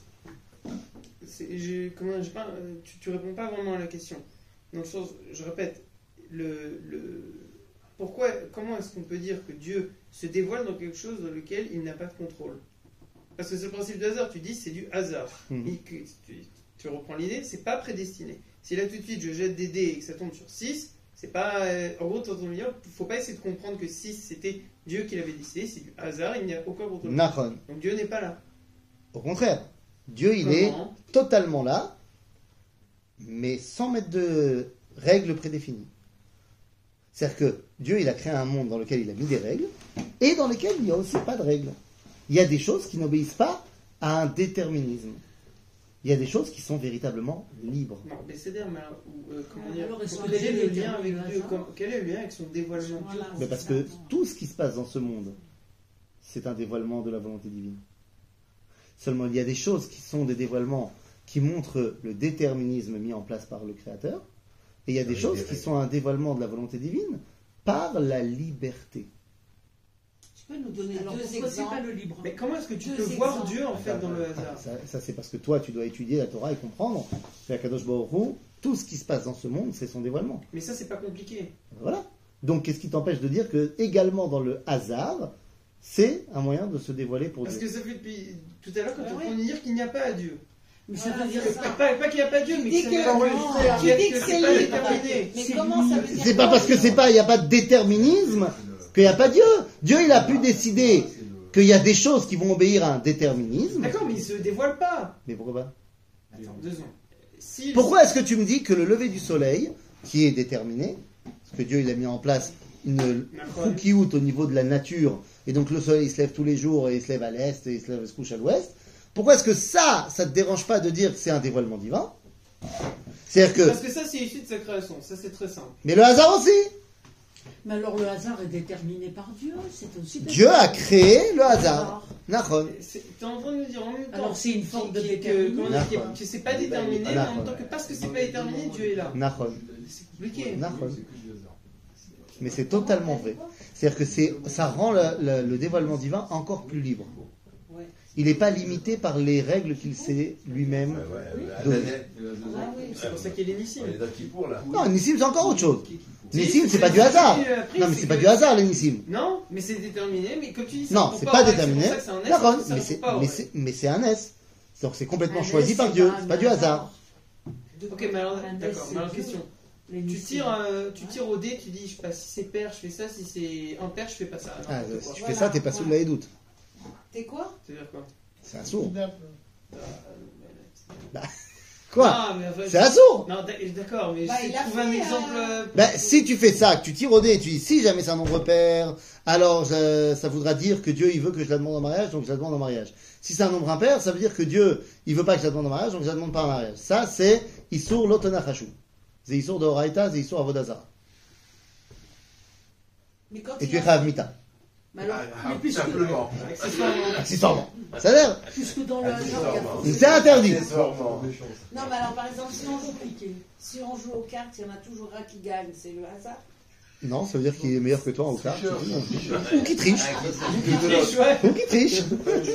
c'est- j'ai- comment j'ai pas euh, tu, tu réponds pas vraiment à la question dans le sens je répète le, le pourquoi comment est-ce qu'on peut dire que Dieu se dévoile dans quelque chose dans lequel il n'a pas de contrôle parce que c'est le principe du hasard tu dis c'est du hasard Mhm. Et que tu, tu reprends l'idée c'est pas prédestiné si là tout de suite je jette des dés et que ça tombe sur six c'est pas euh, en gros t'entends me dire faut pas essayer de comprendre que six c'était Dieu qui l'avait décidé c'est du hasard il n'y a aucun contrôle Nahon. donc Dieu n'est pas là. Au contraire, Dieu, il est Comment totalement là, mais sans mettre de règles prédéfinies. C'est-à-dire que Dieu, il a créé un monde dans lequel il a mis des règles, et dans lesquelles il n'y a aussi pas de règles. Il y a des choses qui n'obéissent pas à un déterminisme. Il y a des choses qui sont véritablement libres. Non, mais c'est-à-dire, mais alors, ou, euh, comment dire Alors, est-ce quel que est Dieu le est lien avec déterminé Dieu au comme- hasard Quel est le lien avec son dévoilement Voilà. Mais parce que tout ce qui se passe dans ce monde, c'est un dévoilement de la volonté divine. Seulement, il y a des choses qui sont des dévoilements qui montrent le déterminisme mis en place par le Créateur, et il y a des Avec choses des qui règles. sont un dévoilement de la volonté divine par la liberté. Tu peux nous donner Alors deux pourquoi c'est pas exemples le libre? Mais comment est-ce que tu Deux peux voir exemples. Dieu en fait dans le Ah, hasard ça, ça, c'est parce que toi, tu dois étudier la Torah et comprendre que Kadosh Baruch Hu, tout ce qui se passe dans ce monde, c'est son dévoilement. Mais ça, c'est pas compliqué. Voilà. Donc, qu'est-ce qui t'empêche de dire que, également dans le hasard, c'est un moyen de se dévoiler pour Parce Dieu? que ça fait depuis tout à l'heure quand Ah on oui. peut dire qu'il n'y a pas à Dieu. Mais ça Voilà, veut dire c'est ça. ça. Pas, pas qu'il n'y a pas Dieu, mais dis que que, ça veut non, dire tu que dis que c'est c'est pas libre. déterminé. Mais C'est comment ça veut dire C'est pas parce que c'est pas, il n'y a pas de déterminisme qu'il n'y a pas Dieu. Dieu, il a pu décider qu'il y a des choses qui vont obéir à un déterminisme. D'accord, mais il se dévoile pas. Mais pourquoi pas? Attends, deux secondes. Si- Pourquoi est-ce que tu me dis que le lever du soleil, qui est déterminé, parce que Dieu il a mis en place une chouki-out au niveau de la nature, et donc le soleil il se lève tous les jours et il se lève à l'est et il se lève, se couche à l'ouest, pourquoi est-ce que ça, ça te dérange pas de dire que c'est un dévoilement divin? C'est-à-dire que... Parce que ça, c'est issu de sa création. Ça, c'est très simple. Mais le hasard aussi. Mais alors le hasard est déterminé par Dieu, c'est aussi. Dieu a créé le hasard. Nachon. C'est- T'es en train de me dire en même temps. Alors, c'est une forme qui- de qui- que, déterminisme. comment dire, D'accord. que, que c'est pas déterminé, mais en D'accord. même temps que parce que c'est pas déterminé, Dieu est là. Nachon. C'est compliqué. Nachon. Mais c'est totalement vrai. C'est-à-dire que c'est, ça rend le, le- le dévoilement divin encore plus libre. Ouais. Il n'est pas limité par les règles qu'il s'est lui-même. Ouais, ouais, Donc- Adonai. Ah oui. C'est pour ça qu'il est Nissim. On est dans qui pour là? Non, Nissim, c'est encore autre chose. Si, Nissim, c'est c'est- pas du c'est- hasard. c'est- après, Non, mais c'est c'est pas que- du hasard, les Nissim. Non, mais c'est déterminé, mais comme tu dis, ça Non, répond c'est pas pas aux règles, déterminé. C'est pour ça que c'est un S, D'accord, parce que ça mais répond c'est, pas aux mais règles. c'est, mais c'est un S. Donc c'est complètement Un choisi S, par c'est Dieu. pas C'est un pas du hasard. hasard. Ok, mais alors, Un d'accord, S, mais alors c'est question. Les Tu missiles. tires, euh, tu tires au dé, tu dis, je sais pas, si c'est pair, je fais ça, si c'est impair, je fais pas ça. Ah, N'importe si quoi. tu Voilà. fais ça, t'es pas sous la doute. T'es quoi? C'est-à-dire quoi C'est un sourd. Kidnappe. Quoi? Ah, mais enfin, C'est un sourd. Non, d'ac- d'accord, mais Bah, je il a trouve un fait, exemple. euh, euh, Ben, si tu fais ça, que tu tires au dé et tu dis si jamais c'est un nombre pair, alors euh, ça voudra dire que Dieu il veut que je la demande en mariage, donc je la demande en mariage. Si c'est un nombre impair, ça veut dire que Dieu il veut pas que je la demande en mariage, donc je la demande pas en mariage. Ça c'est Issour Lotonachashu. C'est Issour de Horaïta, c'est Issour Avodazara. Mais quand Et il tu es a- Chayav Mita. Mais alors, Ah, mais puisque, simplement. accessoirement. Accessoirement. Ça a l'air. puisque dans le hasard, il y a Accessoirement. forcément- C'est interdit. Accessoirement. Non, mais alors par exemple, si on joue si on joue aux cartes, il y en a toujours un qui gagne, c'est le hasard. Non, ça veut dire qu'il est meilleur que toi en cartes. Tricheur, c'est tout. tricheur. Ou qui triche. Triche, ouais. Ou qui triche.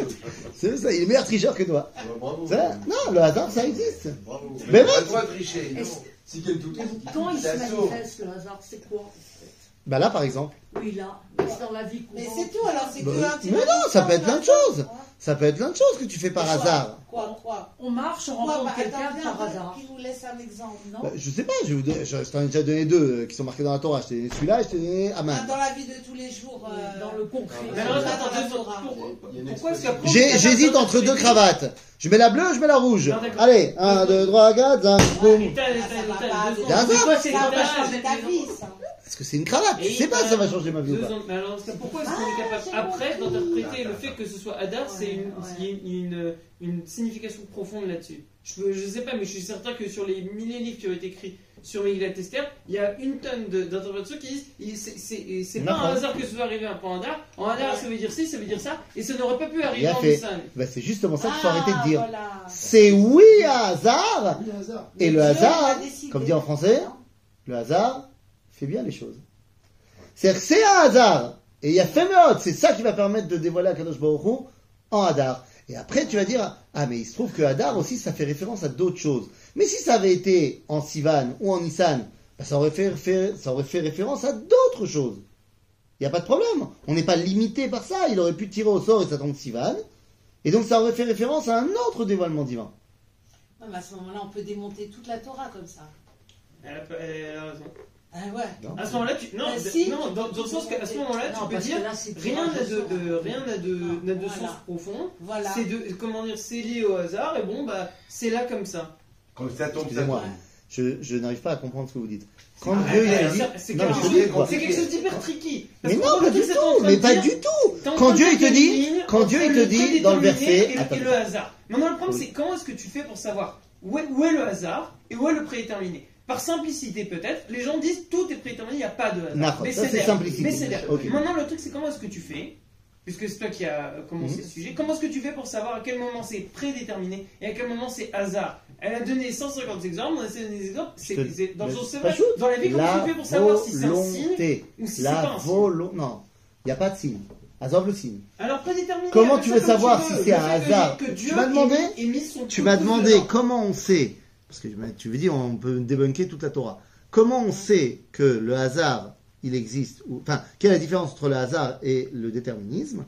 C'est ça, il est meilleur tricheur que toi. Bravo. Ça, non, le hasard ça existe. Bravo. Mais Pas non. le droit de tricher. Est-ce- Si gagne tout le temps. Quand il se Ça sauve. manifeste, le hasard, c'est quoi en fait? Bah là par exemple. Oui, là, mais c'est dans la vie Mais courante. c'est tout, alors c'est Bah, que un mais tirage non, au ça sort, peut être plein de un choses. sort. Ça peut être plein de choses que tu fais par Quoi hasard. Quoi, quoi? On marche, on Quoi, rencontre bah, quelqu'un attends, viens, par hasard. qui nous laisse un exemple, non? Bah, je sais pas, je, vais vous donner- je, je t'en ai déjà donné deux euh, qui sont marqués dans la Torah. Je t'ai donné celui-là et je t'ai donné Ah, Aman. dans la vie de tous les jours. euh, Dans le concret. Mais alors, attends, attends, Torah. pour- Il y a une pourquoi est-ce expression. qu'après. J'ai- J'hésite entre deux cravates. Je mets la bleue, je mets la rouge. Non, d'accord. Allez, un, deux, trois, quatre, cinq, boum. Putain, Ah, putain, ça va putain, pas, deux c'est un secondes. hasard. Pourquoi c'est Ça va comme pas ça changer ta vie, ça. Parce que c'est une cravate. Je Et, sais pas si ça va changer ma vie ou Deux pas. secondes. Mais alors, dans ce cas, pourquoi est-ce qu'on est Ah, capable j'ai après compris. d'interpréter le fait que ce soit Hadar, Ouais, c'est une, ouais. il y a une, une, une signification profonde là-dessus. Je, peux- je sais pas, mais je suis certain que sur les milliers de livres qui ont été écrits sur Megillat Esther, il y a une tonne de- d'interprétations qui disent il- c'est- c'est c'est pas un D'accord. hasard que ce soit arrivé un point Hadar. En Hadar, ça veut dire ci, ça veut dire ça, et ça n'aurait pas pu arriver Bien en fait. Nissan. Bah, c'est justement ça qu'il faut arrêter de dire. Ah, voilà. C'est oui un hasard. Le hasard. Et le Dieu hasard, a décidé. comme dit en français, le hasard fait bien les choses. C'est-à-dire que c'est un hasard. Et il y a Féméot, c'est ça qui va permettre de dévoiler Akadosh Baruch Hu en Hadar. Et après, tu vas dire, ah, mais il se trouve que Hadar aussi, ça fait référence à d'autres choses. Mais si ça avait été en Sivan ou en Nissan, bah, ça, aurait fait, fait- ça aurait fait référence à d'autres choses. Il n'y a pas de problème. On n'est pas limité par ça. Il aurait pu tirer au sort et ça tombe Sivan. Et donc, ça aurait fait référence à un autre dévoilement divin. Non, mais à ce moment-là, on peut démonter toute la Torah comme ça. Elle a, pas- elle a raison. Ah ouais. À ce moment-là, tu, non, Bah, de- si, non tu dans, peux dans le sens qu'à ce moment-là, Non, tu peux parce dire que là, c'est rien n'a tirage au de, sort. de- rien n'a de, Non, n'a de voilà. sens profond. Voilà. C'est de, comment dire, c'est lié au hasard et bon bah c'est là comme ça. Quand ça tombe, ça Excusez-moi, tombe. je, je n'arrive pas à comprendre ce que vous dites. Quand Ah, Dieu il ah, a dit, ça, c'est non, mais quelque je te chose- dis quoi. c'est quelque chose d'hyper tricky. Parce Mais que non, le pas truc, du c'est t'es en tout, train mais de pas dire- du tout. t'es en Quand train de Dieu il te faire dit, une ligne quand Dieu il te entre dit dans le prédéterminé verset, et, le- attends, et le hasard. Maintenant le problème Oui. c'est comment est-ce que tu fais pour savoir où est, où est le hasard et où est le prédéterminé. Par simplicité peut-être, les gens disent tout est prédéterminé, il n'y a pas de hasard. D'accord, Mais ça, c'est d'air. simplicité. Mais c'est d'air. Ok. Maintenant le truc c'est comment est-ce que tu fais, puisque c'est toi qui as commencé Mhm. ce sujet, comment est-ce que tu fais pour savoir à quel moment c'est prédéterminé et à quel moment c'est hasard. Elle a donné cent cinquante exemples, on a essayé de donner des exemples, c'est, Je te- c'est- dans le mais sens c'est pas vrai, shoot. dans la vie comment La tu fais pour savoir si c'est un signe volonté. ou si c'est La pas un signe. volonté. Non, il n'y a pas de signe. Azov le signe. Alors prédéterminé. Comment appelle tu ça veux comme savoir veux. si c'est Le un fait que- hasard que Tu Dieu m'as ait demandé mis- ait mis son Tu tout m'as pouce demandé dedans. comment on sait, parce que tu veux dire on peut débunker toute la Torah. Comment on sait que le hasard il existe ou, enfin, quelle est la différence entre le hasard et le déterminisme?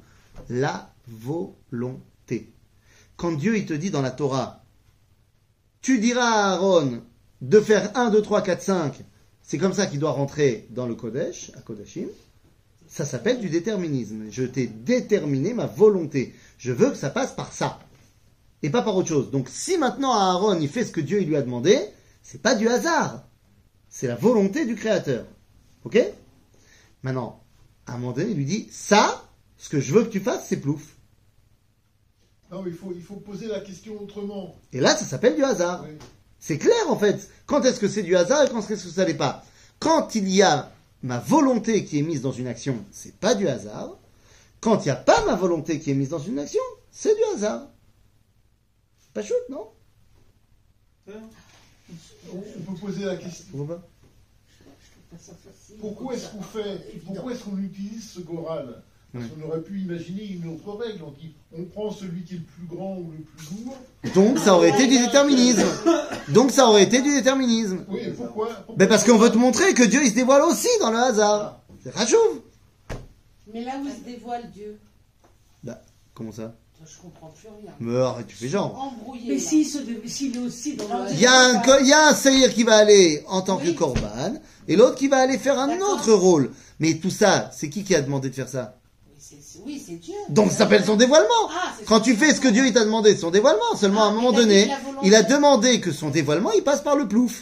La volonté. Quand Dieu il te dit dans la Torah, tu diras à Aaron de faire un, deux, trois, quatre, cinq, c'est comme ça qu'il doit rentrer dans le Kodesh, à Kodashim, ça s'appelle du déterminisme. Je t'ai déterminé ma volonté. Je veux que ça passe par ça. Et pas par autre chose. Donc si maintenant Aaron il fait ce que Dieu il lui a demandé, c'est pas du hasard. C'est la volonté du Créateur. Ok? Maintenant, à un moment donné, il lui dit, ça, ce que je veux que tu fasses, c'est plouf. Non, il faut, il faut poser la question autrement. Et là, ça s'appelle du hasard. Oui. C'est clair en fait. Quand est-ce que c'est du hasard et quand est-ce que ça l'est pas? Quand il y a ma volonté qui est mise dans une action, c'est pas du hasard. Quand il n'y a pas ma volonté qui est mise dans une action, c'est du hasard. Pas chouette, non? On, on peut poser la question. Pourquoi pas? Pas ça facile. Pourquoi est-ce qu'on fait, Évident. pourquoi est-ce qu'on utilise ce goral? Parce Ouais. qu'on aurait pu imaginer une autre règle. On dit, on prend celui qui est le plus grand ou le plus lourd. Donc ça aurait été du déterminisme. Donc ça aurait été du déterminisme. Oui, et pourquoi, pourquoi Ben parce qu'on veut te montrer que Dieu il se dévoile aussi dans le hasard. C'est rachouv. Mais là où il se dévoile Dieu, Bah, comment ça? Je comprends plus rien. Mais arrête, tu fais genre. Embrouillé. Mais là. s'il se dé- s'il est aussi dans le. Il y a un, co- il y a un seir qui va aller en tant Oui. que korban, et l'autre qui va aller faire un D'accord. autre rôle. Mais tout ça, c'est qui qui a demandé de faire ça? Oui, c'est, c'est- oui, c'est Dieu. Donc ça s'appelle son dévoilement. Ah, c'est Quand son tu fais ce que dévoilement. Dieu il t'a demandé, c'est son dévoilement. Seulement à un Ah, moment il a dit donné, la volonté. il a demandé que son dévoilement, il passe par le plouf.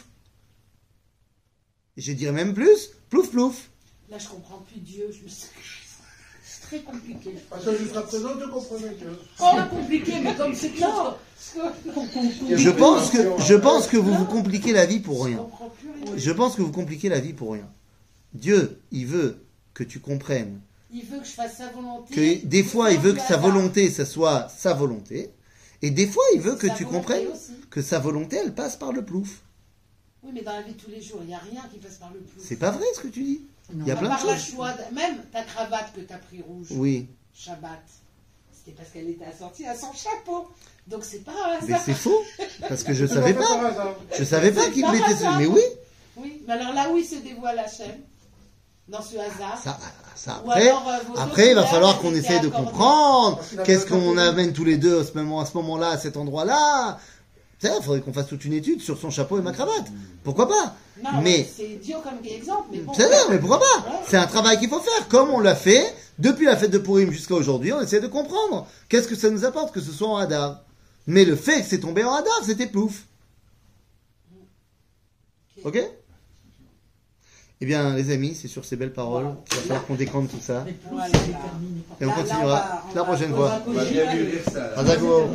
Et je dirais même plus, plouf plouf. Là, je comprends plus Dieu. Je me suis... C'est très compliqué. Parce que jusqu'à présent, tu comprenais que. C'est pas compliqué, mais comme c'est clair. Pour qu'on- Je pense que, je pense que vous vous compliquez la vie pour Je rien. comprends plus rien. Je pense que vous compliquez la vie pour rien. Dieu, il veut que tu comprennes Il veut que je fasse sa volonté. que des fois, il veut que sa hasard. volonté, ça soit sa volonté. Et des fois, il veut que Sa tu volonté comprennes aussi. que sa volonté, elle passe par le plouf. Oui, mais dans la vie de tous les jours, il n'y a rien qui passe par le plus. C'est pas vrai ce que tu dis. Il y a À plein de part la choses. choix de- Même ta cravate que tu as pris rouge, Oui, Shabbat, c'était parce qu'elle était assortie à son chapeau. Donc c'est pas un mais hasard. c'est faux. Parce que je C'est savais pas fait pas. par hasard. Je savais pas C'est qu'il par mettait hasard. ce. Mais oui. Oui, mais alors là où il se dévoile Hachem, dans ce hasard. Ça, ça Ou après, alors, euh, vos après, il va autres falloir couleurs, qu'on elles essaye étaient de accordées. comprendre. Parce qu'il a Qu'est-ce pas qu'on compris. amène tous les deux à ce moment, à ce moment-là, à cet endroit-là. Tu sais, il faudrait qu'on fasse toute une étude sur son chapeau et ma cravate. Pourquoi pas? Non, Mais- c'est idiot comme exemple, mais bon. C'est vrai, mais pourquoi pas? Ouais. C'est un travail qu'il faut faire, comme on l'a fait depuis la fête de Purim jusqu'à aujourd'hui. On essaie de comprendre qu'est-ce que ça nous apporte que ce soit en Hadar. Mais le fait que c'est tombé en Hadar, c'était plouf. Ok? Eh bien, les amis, c'est sur ces belles paroles qu'il va falloir qu'on décante tout ça. Mais plus Voilà. c'est déterminé par- Et on Là, là, on continuera va- on la va- prochaine on fois. va On va bien mûrir ça. là. Hazako.